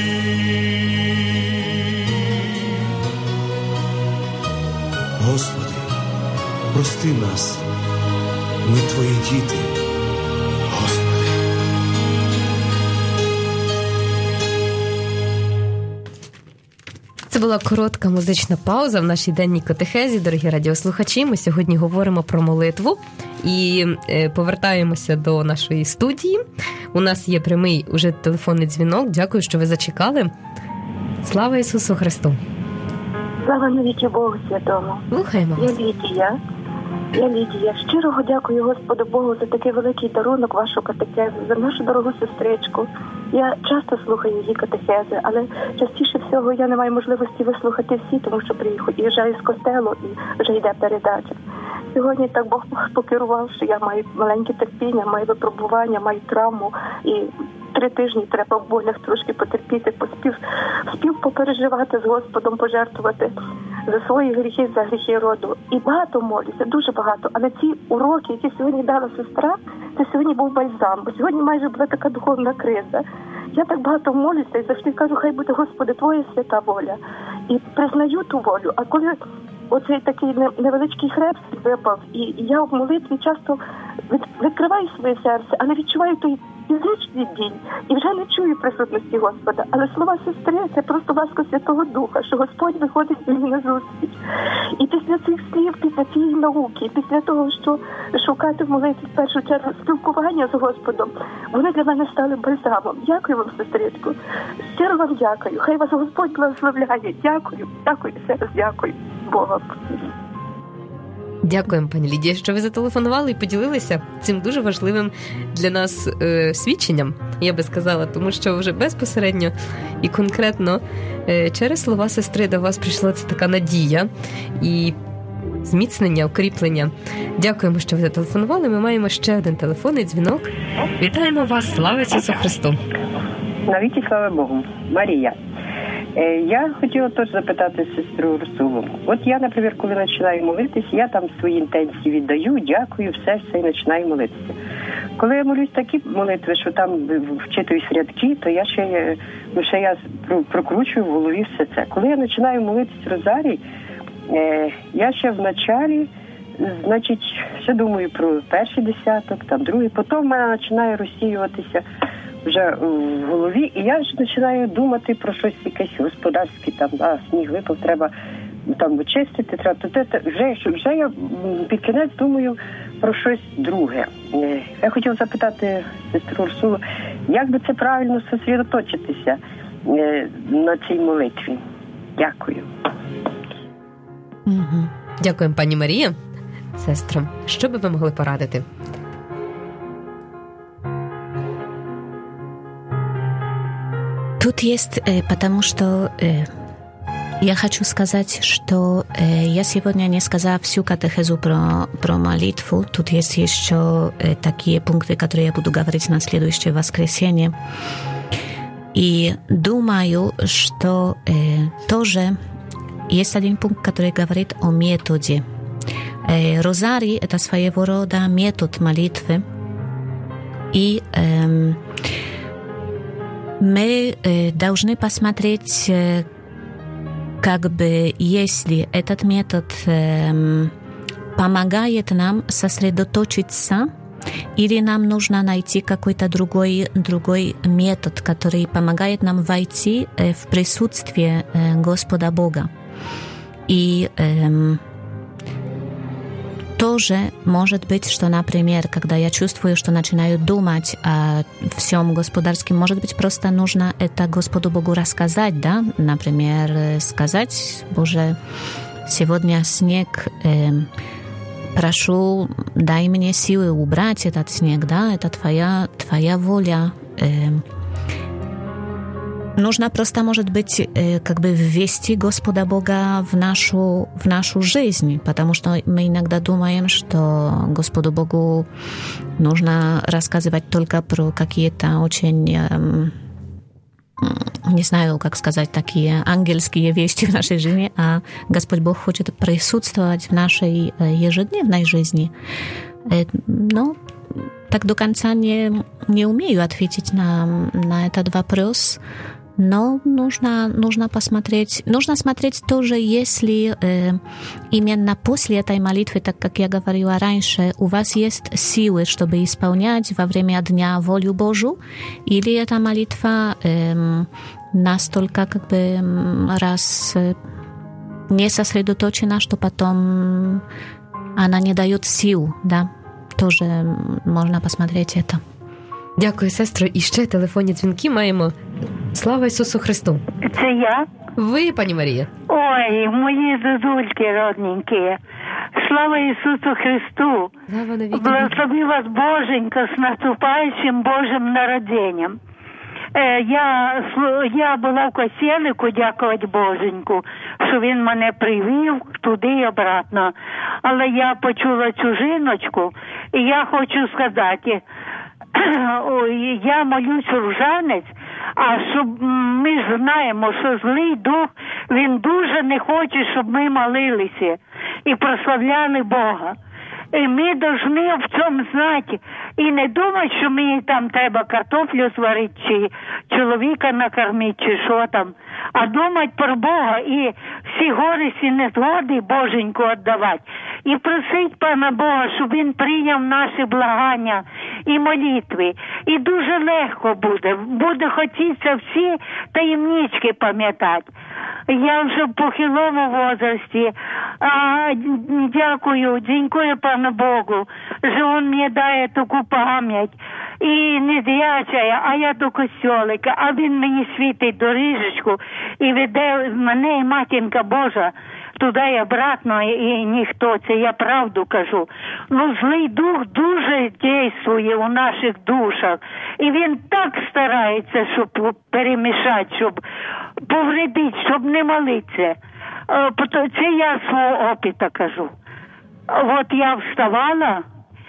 Господи, прости нас, ми Твої діти, Господи. Це була коротка музична пауза в нашій денній катехезі, дорогі радіослухачі. Ми сьогодні говоримо про молитву і повертаємося до нашої студії. У нас є прямий уже телефонний дзвінок. Дякую, що ви зачекали. Слава Ісусу Христу! Слава навіки Богу Святому! Слухаємо вас. Я Лідія. Щиро дякую Господу Богу за такий великий дарунок, вашу катехезу, за нашу дорогу сестричку. Я часто слухаю її катехези, але частіше всього я не маю можливості вислухати всі, тому що приїжджаю з костелу і вже йде передача. Сьогодні так Бог покерував, що я маю маленьке терпіння, маю випробування, маю травму і 3 тижні треба в болях трошки потерпіти, спів попереживати з Господом, пожертвувати за свої гріхи, за гріхи роду. І багато молюся, дуже багато. Але ці уроки, які сьогодні дала сестра, це сьогодні був бальзам, бо сьогодні майже була така духовна криза. Я так багато молюся і завжди кажу, хай буде, Господи, Твоя свята воля. І признаю ту волю. А коли оцей такий невеличкий хрест випав, і я в молитві часто відкриваю своє серце, але відчуваю той фізичний біль і вже не чую присутності Господа. Але слова сестри – це просто ласка Святого Духа, що Господь виходить мені на зустріч. І після цих слів, після цієї науки, після того, що шукати в молитві в першу чергу спілкування з Господом, вони для мене стали бальзамом. Дякую вам, сестричко. Щиро вам дякую. Хай вас Господь благословляє. Дякую. Дякую. Все раз дякую. Бога. Дякуємо, пані Лідія, що ви зателефонували і поділилися цим дуже важливим для нас свідченням, я би сказала, тому що вже безпосередньо і конкретно через слова сестри до вас прийшла ця така надія і зміцнення, укріплення. Дякуємо, що ви зателефонували. Ми маємо ще один телефонний дзвінок. Вітаємо вас. Слава Ісусу Христу! Навіки слава Богу. Марія. Я хотіла теж запитати сестру Урсулу. От я, наприклад, коли починаю молитись, я там свої інтенції віддаю, дякую, все і починаю молитися. Коли я молюсь такі молитви, що там вчитуюсь рядки, то я ще я прокручую в голові все це. Коли я починаю молитись розарій, я ще в началі, значить, ще думаю про перший десяток, там другий, потім в мене починає розсіюватися вже в голові, і я ж починаю думати про щось якесь господарське, там, сніг випав, треба там очистити, треба, вже я під кінець думаю про щось друге. Я хотіла запитати сестру Урсулу, як би це правильно зосередоточитися на цій молитві? Дякую. Дякуємо, пані Марія. Сестро, що би ви могли порадити? Тут есть, потому что я хочу сказать, что я сегодня не сказала всю катехезу про молитву. Тут есть еще такие пункты, которые я буду говорить на следующее воскресенье. И думаю, что тоже есть один пункт, который говорит о методе. Розарий – это своего рода метод молитвы. И мы должны посмотреть, как бы, если этот метод помогает нам сосредоточиться, или нам нужно найти какой-то другой метод, который помогает нам войти в присутствие Господа Бога. И тоже может быть, что, например, когда я чувствую, что начинаю думать о всем господарском, может быть, просто нужно это Господу Богу рассказать, да? Например, сказать: Боже, сегодня снег, прошу, дай мне силы убрать этот снег, да? Это твоя воля. Нужно просто, может быть, как бы ввести Господа Бога в нашу жизнь, потому что мы иногда думаем, что Господу Богу нужно рассказывать только про какие-то очень, не знаю, как сказать, такие ангельские вещи в нашей жизни, а Господь Бог хочет присутствовать в нашей ежедневной жизни. Но так до конца не умею ответить на этот вопрос. Но нужно посмотреть, нужно смотреть тоже, если именно после этой молитвы, так как я говорила раньше, у вас есть силы, чтобы исполнять во время дня волю Божию, или эта молитва настолько как бы раз не сосредоточена, что потом она не дает сил, да, тоже можно посмотреть это. Дякую, сестро. І ще телефонні дзвінки маємо. Слава Ісусу Христу! Це я? Ви, пані Марія. Ой, мої зозульки родненькі. Слава Ісусу Христу! Благослови вас, Боженька, з наступаючим Божим народенням. Я була в Косєлику, дякувати Боженьку, що він мене привів туди і обратно. Але я почула цю жіночку, і я хочу сказати, я молюсь ружанець, А щоб ми ж знаємо, що злий дух, він дуже не хоче, щоб ми молилися і прославляли Бога. І ми повинні в цьому знати. І не думати, що мені там треба картоплю зварити, чи чоловіка накормити, чи що там. А думати про Бога і всі горісті і незгоди Боженьку віддавати. І просити Пана Бога, щоб Він прийняв наші благання і молитви. І дуже легко буде. Буде хотіться всі таємнички пам'ятати. Я вже в похилому возрасті. Дякую, дякую Пану Богу, що Він мені дає таку пам'ять. І не зрячая, а я до костьолика, а він мені світить доріжечку і веде мене і матінка Божа туди і обратно, і ніхто, це я правду кажу. Ну, злий дух дуже дійствує у наших душах. І він так старається, щоб перемішати, щоб повредити, щоб не молитися. Це я свого опита кажу. От я вставала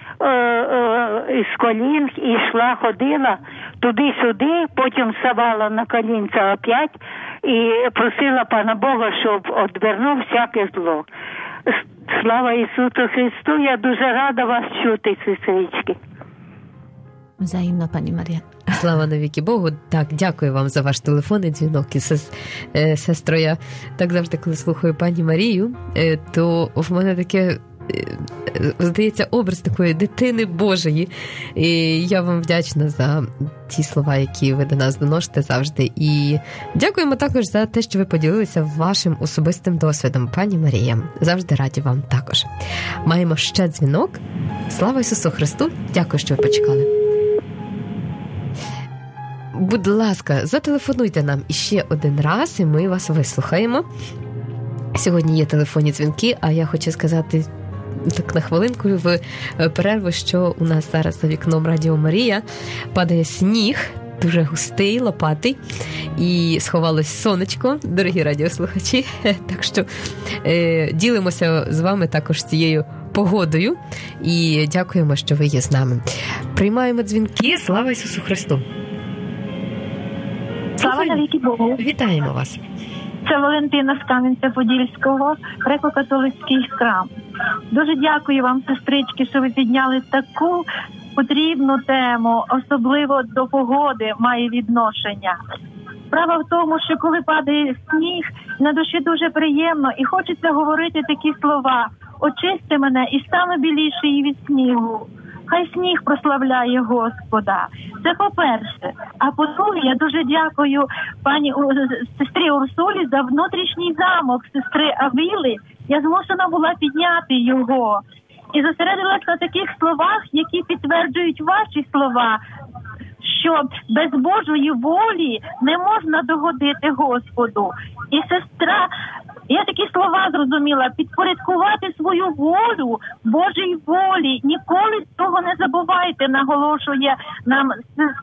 з колін і йшла, ходила туди-сюди, потім вставала на колінця опять і просила Пана Бога, щоб відвернув всяке зло. Слава Ісусу Христу, я дуже рада вас чути, сестрички. Взаємно, пані Марія. Слава навіки Богу. Так, дякую вам за ваш телефонний дзвінок. І сестро, я так завжди, коли слухаю пані Марію, то в мене таке, здається, образ такої дитини Божої. І я вам вдячна за ті слова, які ви до нас доносите завжди. І дякуємо також за те, що ви поділилися вашим особистим досвідом, пані Марія. Завжди раді вам також. Маємо ще дзвінок. Слава Ісусу Христу. Дякую, що ви почекали. Будь ласка, зателефонуйте нам іще один раз, і ми вас вислухаємо. Сьогодні є телефонні дзвінки, а я хочу сказати так на хвилинку в перерву, що у нас зараз за вікном Радіо Марія падає сніг, дуже густий, лопатий, і сховалось сонечко, дорогі радіослухачі. Так що ділимося з вами також цією погодою і дякуємо, що ви є з нами. Приймаємо дзвінки. Слава Ісусу Христу! Слава навіки Богу! Вітаємо вас! Це Валентина з Кам'янця-Подільського, греко-католицький храм. Дуже дякую вам, сестрички, що ви підняли таку потрібну тему, особливо до погоди має відношення. Справа в тому, що коли падає сніг, на душі дуже приємно і хочеться говорити такі слова: «Очисти мене і стану біліший від снігу». Хай сніг прославляє Господа. Це по-перше. А по-друге, я дуже дякую пані сестрі Урсулі за внутрішній замок сестри Авіли. Я змушена була підняти його. І зосередилася на таких словах, які підтверджують ваші слова, що без Божої волі не можна догодити Господу. І сестра, я такі слова зрозуміла: підпорядкувати свою волю Божій волі. Ніколи цього не забувайте, наголошує нам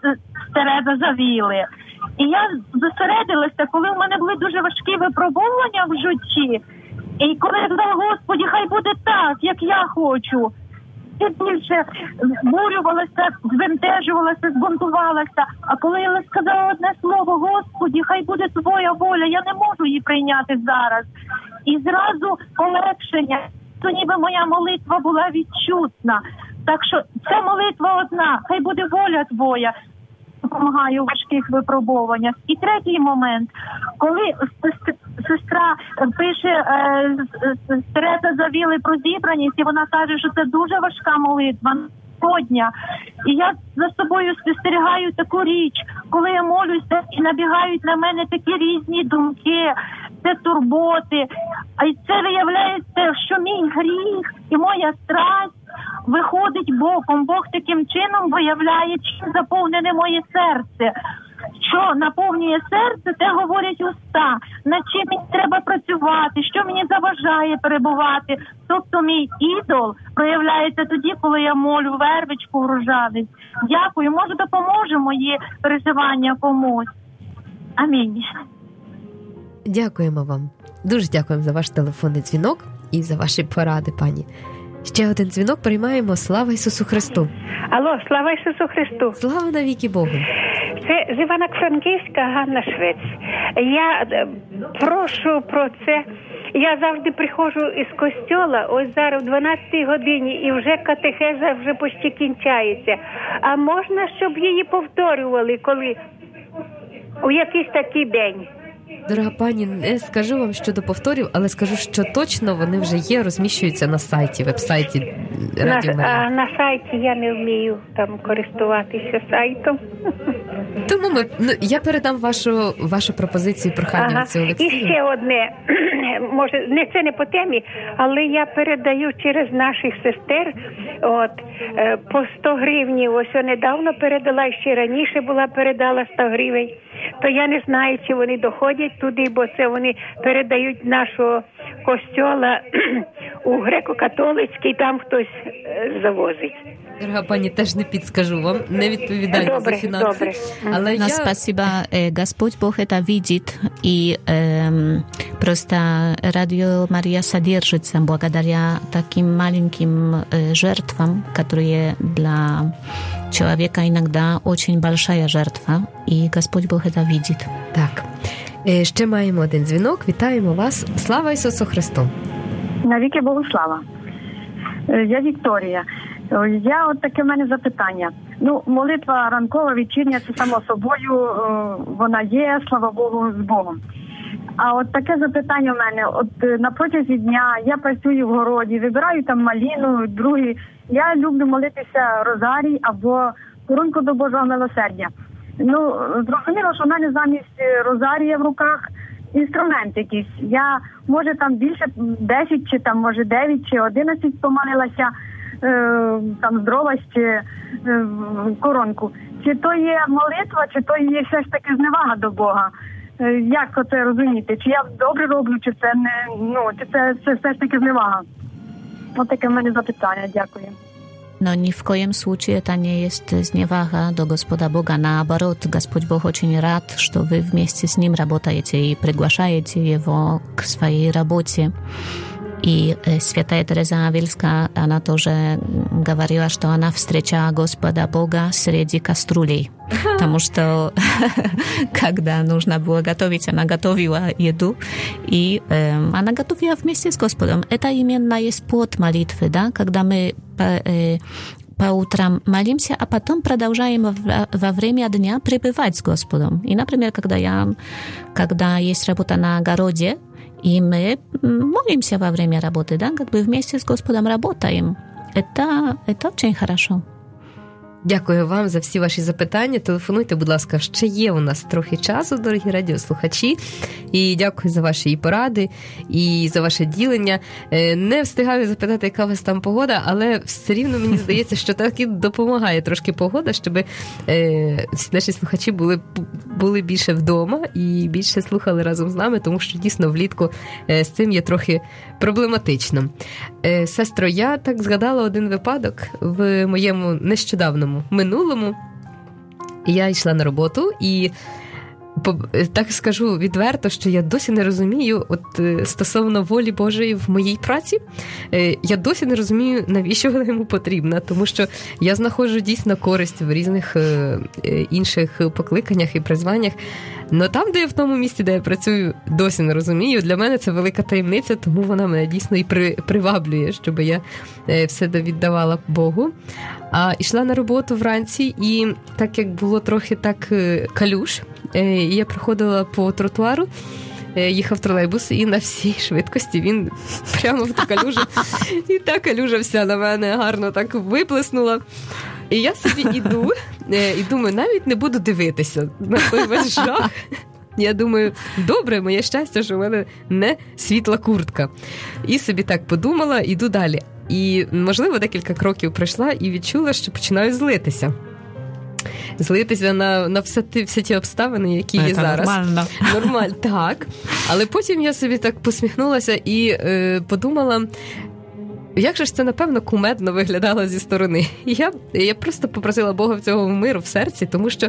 Тереза Завіли. І я зосередилася, коли в мене були дуже важкі випробування в житті. І коли я сказала: Господі, хай буде так, як я хочу. Я більше збурювалася, збентежувалася, збунтувалася. А коли я сказала одне слово: Господі, хай буде твоя воля, я не можу її прийняти зараз. І зразу полегшення, то ніби моя молитва була відчутна. Так що ця молитва одна: хай буде воля твоя. Допомагає у важких випробуваннях. І третій момент, коли сестра пише Тереза Завіли про зібраність, і вона каже, що це дуже важка молитва сьогодні. І я за собою спостерігаю таку річ, коли я молюся і набігають на мене такі різні думки, це турботи. А й це виявляється, що мій гріх і моя страсть виходить боком. Бог таким чином виявляє, чим заповнене моє серце. Що наповнює серце, те говорять уста. Над чим мені треба працювати, що мені заважає перебувати. Тобто мій ідол проявляється тоді, коли я молю вервичку, врожанець. Дякую, може допоможе мої переживання комусь. Амінь. Дякуємо вам. Дуже дякуємо за ваш телефонний дзвінок і за ваші поради, пані. Ще один дзвінок приймаємо. Слава Ісусу Христу. Алло, слава Ісусу Христу. Слава навіки Богу. Це з Івано-Франківська Ганна Швець. Я прошу про це. Я завжди приходжу із костьола, ось зараз в 12-й годині, і вже катехеза вже почти кінчається. А можна, щоб її повторювали, коли у якийсь такий день? Дорога пані, не скажу вам щодо повторів, але скажу, що точно вони вже є, розміщуються на сайті, веб-сайті Радіо Марія. А на сайті я не вмію там користуватися сайтом. Тому я передам вашу пропозицію прохання цього Олексію. І ще одне, може, це не по темі, але я передаю через наших сестер по 100 гривень. Ось я недавно передала, ще раніше передала 100 гривень. То я не знаю, чи вони доходять туди, бо це вони передають нашого костьола у греко-католицький, там хтось завозить. Дорога пані, теж не підскажу вам, не відповідаю за фінанси. Але спасибо, Господь Бог это видит, и просто Радио Мария содержится благодаря таким маленьким жертвам, которые для человека иногда очень большая жертва, и Господь Бог это видит. Так. Ще маємо один дзвінок. Вітаємо вас. Слава Ісусу Христу! Навіки Богу слава. Я Вікторія. Я таке в мене запитання. Молитва ранкова, вечірня, це само собою, вона є, слава Богу, з Богом. А таке запитання в мене. На протязі дня я працюю в городі, вибираю там маліну, другі. Я люблю молитися розарій або коронку до Божого милосердя. Зрозуміло, що в мене замість розарія в руках інструмент якийсь. Я, може, там більше 10, чи там, може, 9, чи 11 помолилася, там, здоровась, чи коронку. Чи то є молитва, чи то є все ж таки зневага до Бога? Як це розуміти? Чи я добре роблю, чи це не, чи це все ж таки зневага? Таке в мене запитання. Дякую. Но ни в коем случае это не есть зневага до Господа Бога. Наоборот, Господь Бог очень рад, что вы вместе с Ним работаете и приглашаете Его к своей работе. И святая Тереза Авильская, она тоже говорила, что она встречала Господа Бога среди кастрюлей. Потому что когда нужно было готовить, она готовила еду, и она готовила вместе с Господом. Это именно есть плод молитвы, да, когда мы по утрам молимся, а потом продолжаем во время дня пребывать с Господом. И, например, когда есть работа на огороде, и мы молимся во время работы, да, как бы вместе с Господом работаем. Это очень хорошо. Дякую вам за всі ваші запитання. Телефонуйте, будь ласка, ще є у нас трохи часу, дорогі радіослухачі. І дякую за ваші і поради, і за ваше ділення. Не встигаю запитати, яка у вас там погода, але все рівно мені здається, що так і допомагає трошки погода, щоб наші слухачі були більше вдома і більше слухали разом з нами, тому що дійсно влітку з цим є трохи проблематично. Сестро, я так згадала один випадок в моєму нещодавному минулому. Я йшла на роботу і так скажу відверто, що я досі не розумію стосовно волі Божої в моїй праці. Я досі не розумію, навіщо вона йому потрібна, тому що я знаходжу дійсно користь в різних інших покликаннях і призваннях. Но там, де я в тому місці, де я працюю, досі не розумію. Для мене це велика таємниця, тому вона мене дійсно і приваблює, щоб я все віддавала Богу. А йшла на роботу вранці, і так як було трохи так калюж, я проходила по тротуару, їхав тролейбус, і на всій швидкості він прямо в ту калюжу. І та калюжа вся на мене гарно так виплеснула. І я собі іду, і думаю, навіть не буду дивитися на той весь жах. Я думаю, добре, моє щастя, що в мене не світла куртка. І собі так подумала, іду далі. І, можливо, декілька кроків пройшла і відчула, що починаю злитися. Злитися на всі ті обставини, які є зараз. Нормально, так. Але потім я собі так посміхнулася і подумала, як же ж це, напевно, кумедно виглядало зі сторони. І я просто попросила Бога в цього миру в серці, тому що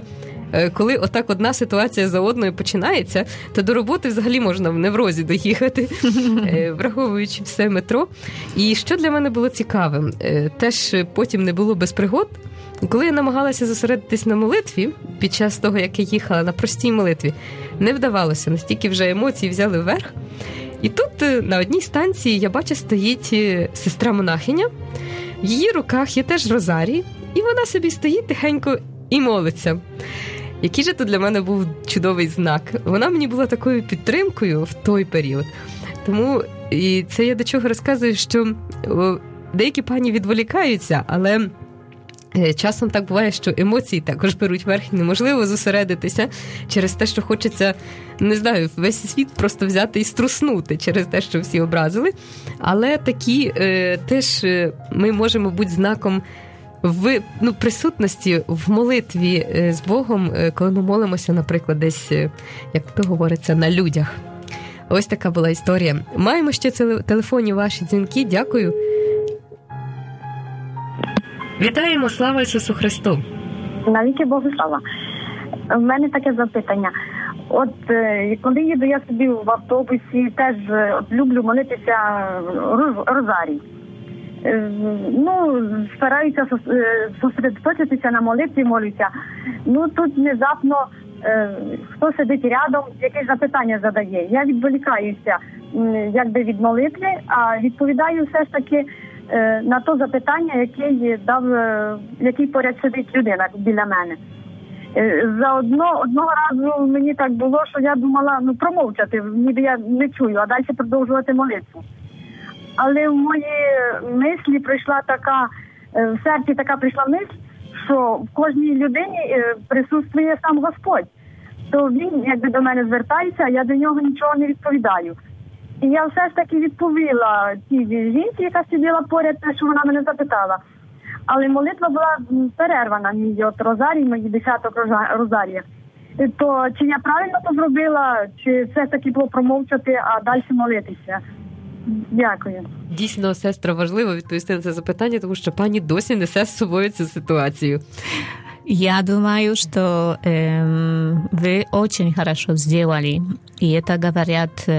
коли отак одна ситуація за одною починається, то до роботи взагалі можна в неврозі доїхати, враховуючи все метро. І що для мене було цікавим, теж потім не було без пригод. Коли я намагалася зосередитись на молитві, під час того, як я їхала на простій молитві, не вдавалося, настільки вже емоції взяли вверх. І тут на одній станції я бачу, стоїть сестра-монахиня, в її руках є теж розарій, і вона собі стоїть тихенько і молиться. Який же тут для мене був чудовий знак. Вона мені була такою підтримкою в той період. Тому і це я до чого розказую, що деякі пані відволікаються, але часом так буває, що емоції також беруть верх, і неможливо зосередитися через те, що хочеться, не знаю, весь світ просто взяти і струснути через те, що всі образили. Але такі теж ми можемо бути знаком в присутності в молитві з Богом, коли ми молимося, наприклад, десь, як то говориться, на людях. Ось така була історія. Маємо ще телефонні ваші дзвінки. Дякую. Вітаємо, слава Ісусу Христу! Навіки Богу слава. В мене таке запитання. От коли їду я собі в автобусі, теж люблю молитися розарій. Стараюся зосередитися на молитві, молюся. Тут внезапно хто сидить рядом, якесь запитання задає. Я відволікаюся якби від молитви, а відповідаю все ж таки на то запитання, який поряд сидить людина біля мене. Одного разу мені так було, що я думала промовчати, ніби я не чую, а далі продовжувати молитву. Але в мої мислі прийшла в серці така прийшла мисль, що в кожній людині присутствує сам Господь. То він якби до мене звертається, а я до нього нічого не відповідаю. І я все ж таки відповіла тій жінці, яка сиділа поряд, те, що вона мене запитала. Але молитва була перервана, мій розарій, мої десяток розаріїв. То чи я правильно то зробила, чи все ж таки було промовчати, а далі молитися? Дякую. Дійсно, сестра, важливо відповісти на це запитання, тому що пані досі несе з собою цю ситуацію. Я думаю, что вы очень хорошо сделали. И это говорят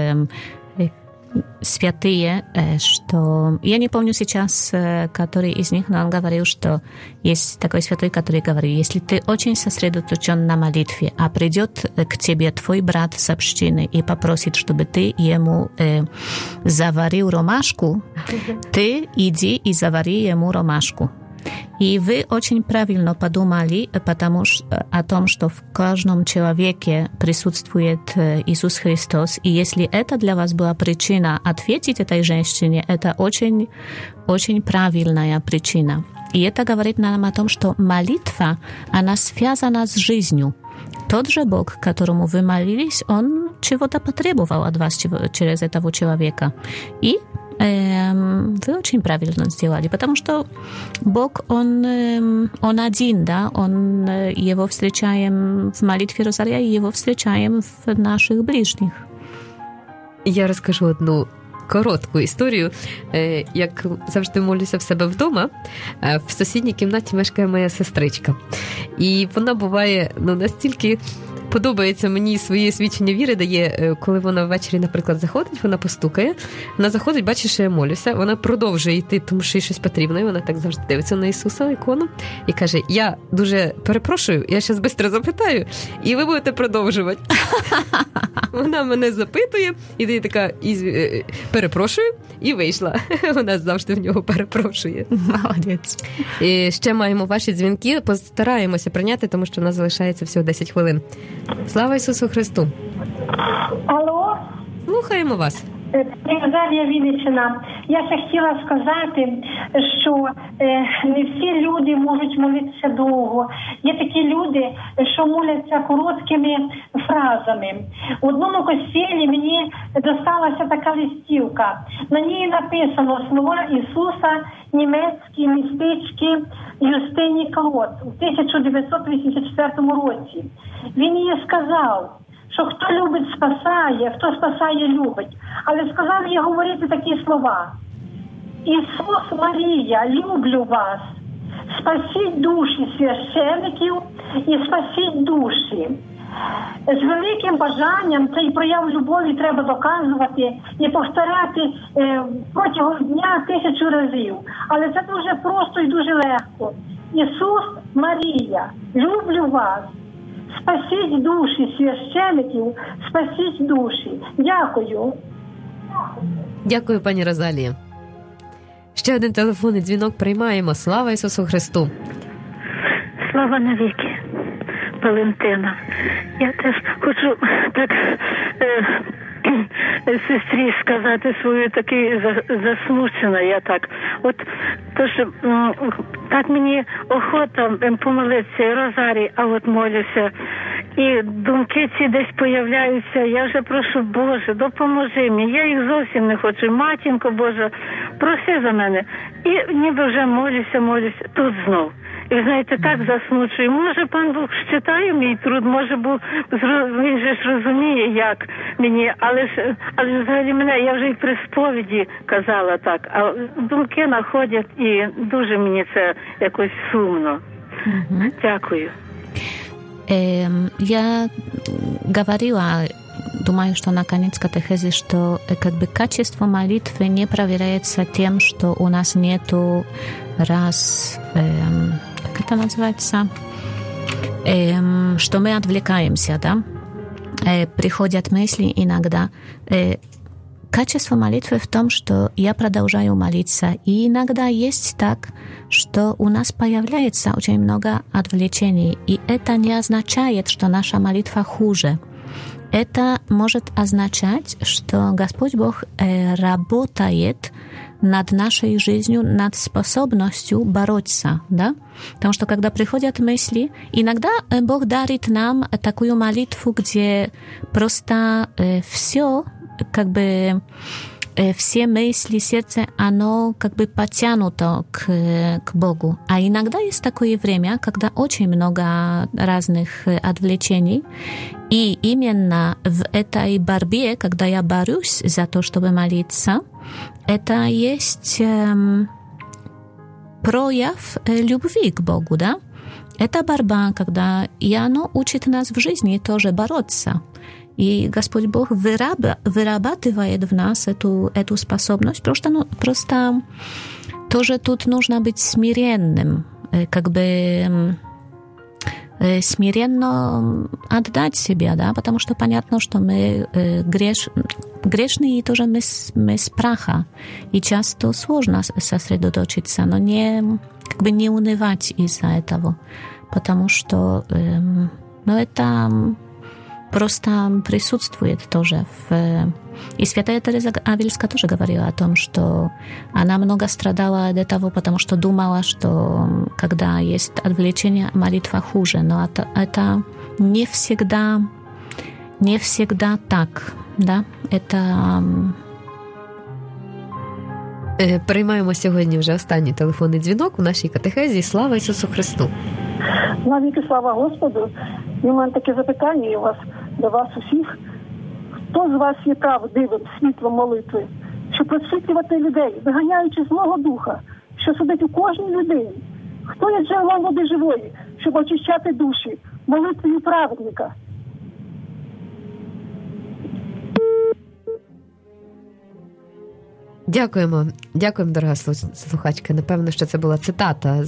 святые, что... Я не помню сейчас, который из них, но он говорил, что есть такой святой, который говорит, если ты очень сосредоточен на молитве, а придет к тебе твой брат с общины и попросит, чтобы ты ему заварил ромашку, ты иди и завари ему ромашку. И вы очень правильно подумали о том, что в каждом человеке присутствует Иисус Христос. И если это для вас была причина ответить этой женщине, это очень, очень правильная причина. И это говорит нам о том, что молитва, она связана с жизнью. Тот же Бог, которому вы молились, Он чего-то потребовал от вас через этого человека. И вы очень правильно сделали, потому что Бог, Он один, да, Его встречаем в молитве Розария, и Его встречаем в наших ближних. Я розкажу одну коротку історію. Як завжди молюся в себе вдома, в сусідній кімнаті мешкає моя сестричка. І вона буває, настільки подобається мені своє свідчення віри дає, коли вона ввечері, наприклад, заходить, вона постукає, вона заходить, бачить, що я молюся, вона продовжує йти, тому що їй щось потрібно, і вона так завжди дивиться на Ісуса, ікону, і каже, я дуже перепрошую, я зараз швидко запитаю, і ви будете продовжувати. Вона мене запитує, і ти така, перепрошую, і вийшла. Вона завжди в нього перепрошує. Молодець. І ще маємо ваші дзвінки, постараємося прийняти, тому що у нас залишається всього 10 хвилин. Слава Ісусу Христу! Алло? Слухаємо вас. Дар'я Вінниччина. Я ще хотіла сказати, що не всі люди можуть молитися довго. Є такі люди, що моляться короткими фразами. В одному костілі мені досталася така листівка. На ній написано слова Ісуса німецькій містичці Юстині Клод у 1984 році. Він їй сказав, що хто любить, спасає, хто спасає, любить. Але сказав їй говорити такі слова. Ісус, Марія, люблю вас. спасіть душі священиків і спасіть душі. З великим бажанням цей прояв любові треба доказувати і повторяти протягом дня 1000 разів. Але це дуже просто і дуже легко. Ісус, Марія, люблю вас. Спасіть душі священиків, спасіть душі. Дякую. Дякую, пані Розалія. Ще один телефонний дзвінок приймаємо. Слава Ісусу Христу! Слава навіки, Валентина. Я теж хочу так сестрі сказати свою такий засмучена. Я так. От тож так мені охота помолитися і розарій, а от молюся. І думки ці десь появляються. Я вже прошу, Боже, допоможи мені. Я їх зовсім не хочу. Матінко Божа, проси за мене. І ніби вже молюся. Тут знов. І, знаєте, так засмучую. Може, пан Бог читає мій труд, може, він же ж розуміє, як мені, але ж взагалі мене, я вже і при сповіді казала так, а думки находять, і дуже мені це якось сумно. Дякую. Я говорила, думаю, что на конец катехезы, что как бы качество молитвы не проверяется тем, что у нас нету как это называется, что мы отвлекаемся, да? Приходят мысли иногда. Качество молитвы в том, что я продолжаю молиться. И иногда есть так, что у нас появляется очень много отвлечений. И это не означает, что наша молитва хуже. Это может означать, что Господь Бог работает над нашей жизнью, над способностью бороться, да? Потому что когда приходят мысли, иногда Бог дарит нам такую молитву, где просто все, как бы все мысли, сердце, оно как бы потянуто к Богу. А иногда есть такое время, когда очень много разных отвлечений. И именно в этой борьбе, когда я борюсь за то, чтобы молиться, это есть прояв любви к Богу, да? Это борьба, когда и оно учит нас в жизни тоже бороться. И Господь Бог вырабатывает в нас эту способность. Просто тоже тут нужно быть смиренным, как бы смиренно отдать себя, да, потому что понятно, что мы грешные, и тоже мы с праха, и часто сложно сосредоточиться, но как бы не унывать из-за этого, потому что это просто присутствует тоже И святая Тереза Авильская тоже говорила о том, что она много страдала от этого, потому что думала, что когда есть отвлечение, молитва хуже. Но это не всегда так, да? Это... Приймаємо сьогодні вже останній телефонний дзвінок у нашій катехезі. Слава Ісусу Христу! Навіки слава Господу! І у мене таке запитання до вас усіх. Хто з вас є правдивим світлом молитви, щоб просвітлювати людей, виганяючи злого духа, що сидить у кожній людині? Хто є джерелом води живої, щоб очищати душі молитвою праведника? Дякуємо, дорога слухачка. Напевно, що це була цитата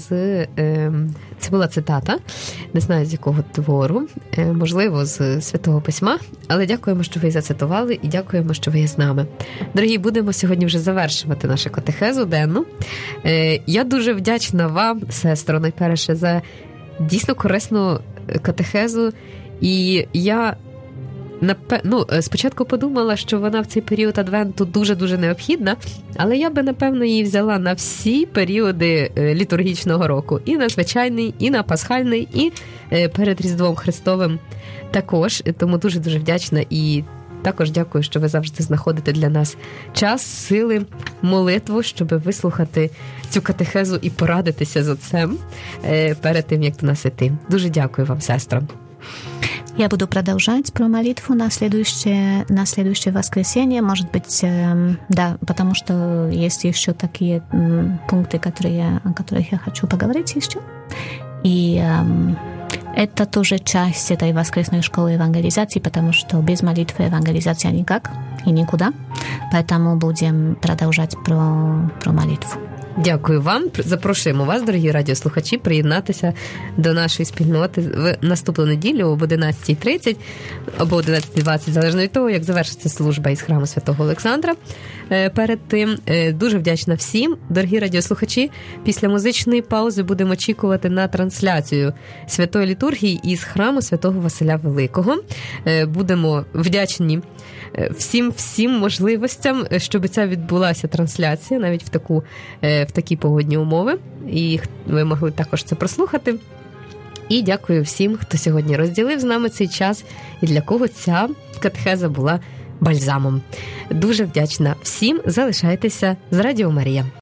не знаю, з якого твору, можливо, з Святого Письма, але дякуємо, що ви зацитували, і дякуємо, що ви є з нами. Дорогі, будемо сьогодні вже завершувати нашу катехезу денну. Я дуже вдячна вам, сестро, найперше, за дійсно корисну катехезу, і я спочатку подумала, що вона в цей період Адвенту дуже-дуже необхідна, але я би, напевно, її взяла на всі періоди літургічного року. І на звичайний, і на пасхальний, і перед Різдвом Христовим також. Тому дуже-дуже вдячна і також дякую, що ви завжди знаходите для нас час, сили, молитву, щоб вислухати цю катехезу і порадитися з отцем перед тим, як до нас іти. Дуже дякую вам, сестра. Я буду продолжать про молитву на следующее воскресенье, может быть, да, потому что есть еще такие пункты, о которых я хочу поговорить еще. И это тоже часть этой воскресной школы евангелизации, потому что без молитвы евангелизация никак и никуда. Поэтому будем продолжать про молитву. Дякую вам. Запрошуємо вас, дорогі радіослухачі, приєднатися до нашої спільноти в наступну неділю об 11:30 або 11:20, залежно від того, як завершиться служба із храму Святого Олександра. Перед тим дуже вдячна всім, дорогі радіослухачі. Після музичної паузи будемо очікувати на трансляцію Святої літургії із храму Святого Василя Великого. Будемо вдячні всім можливостям, щоб ця відбулася трансляція, навіть в такі погодні умови, і ви могли також це прослухати. І дякую всім, хто сьогодні розділив з нами цей час і для кого ця катехеза була бальзамом. Дуже вдячна всім. Залишайтеся з Радіо Марія.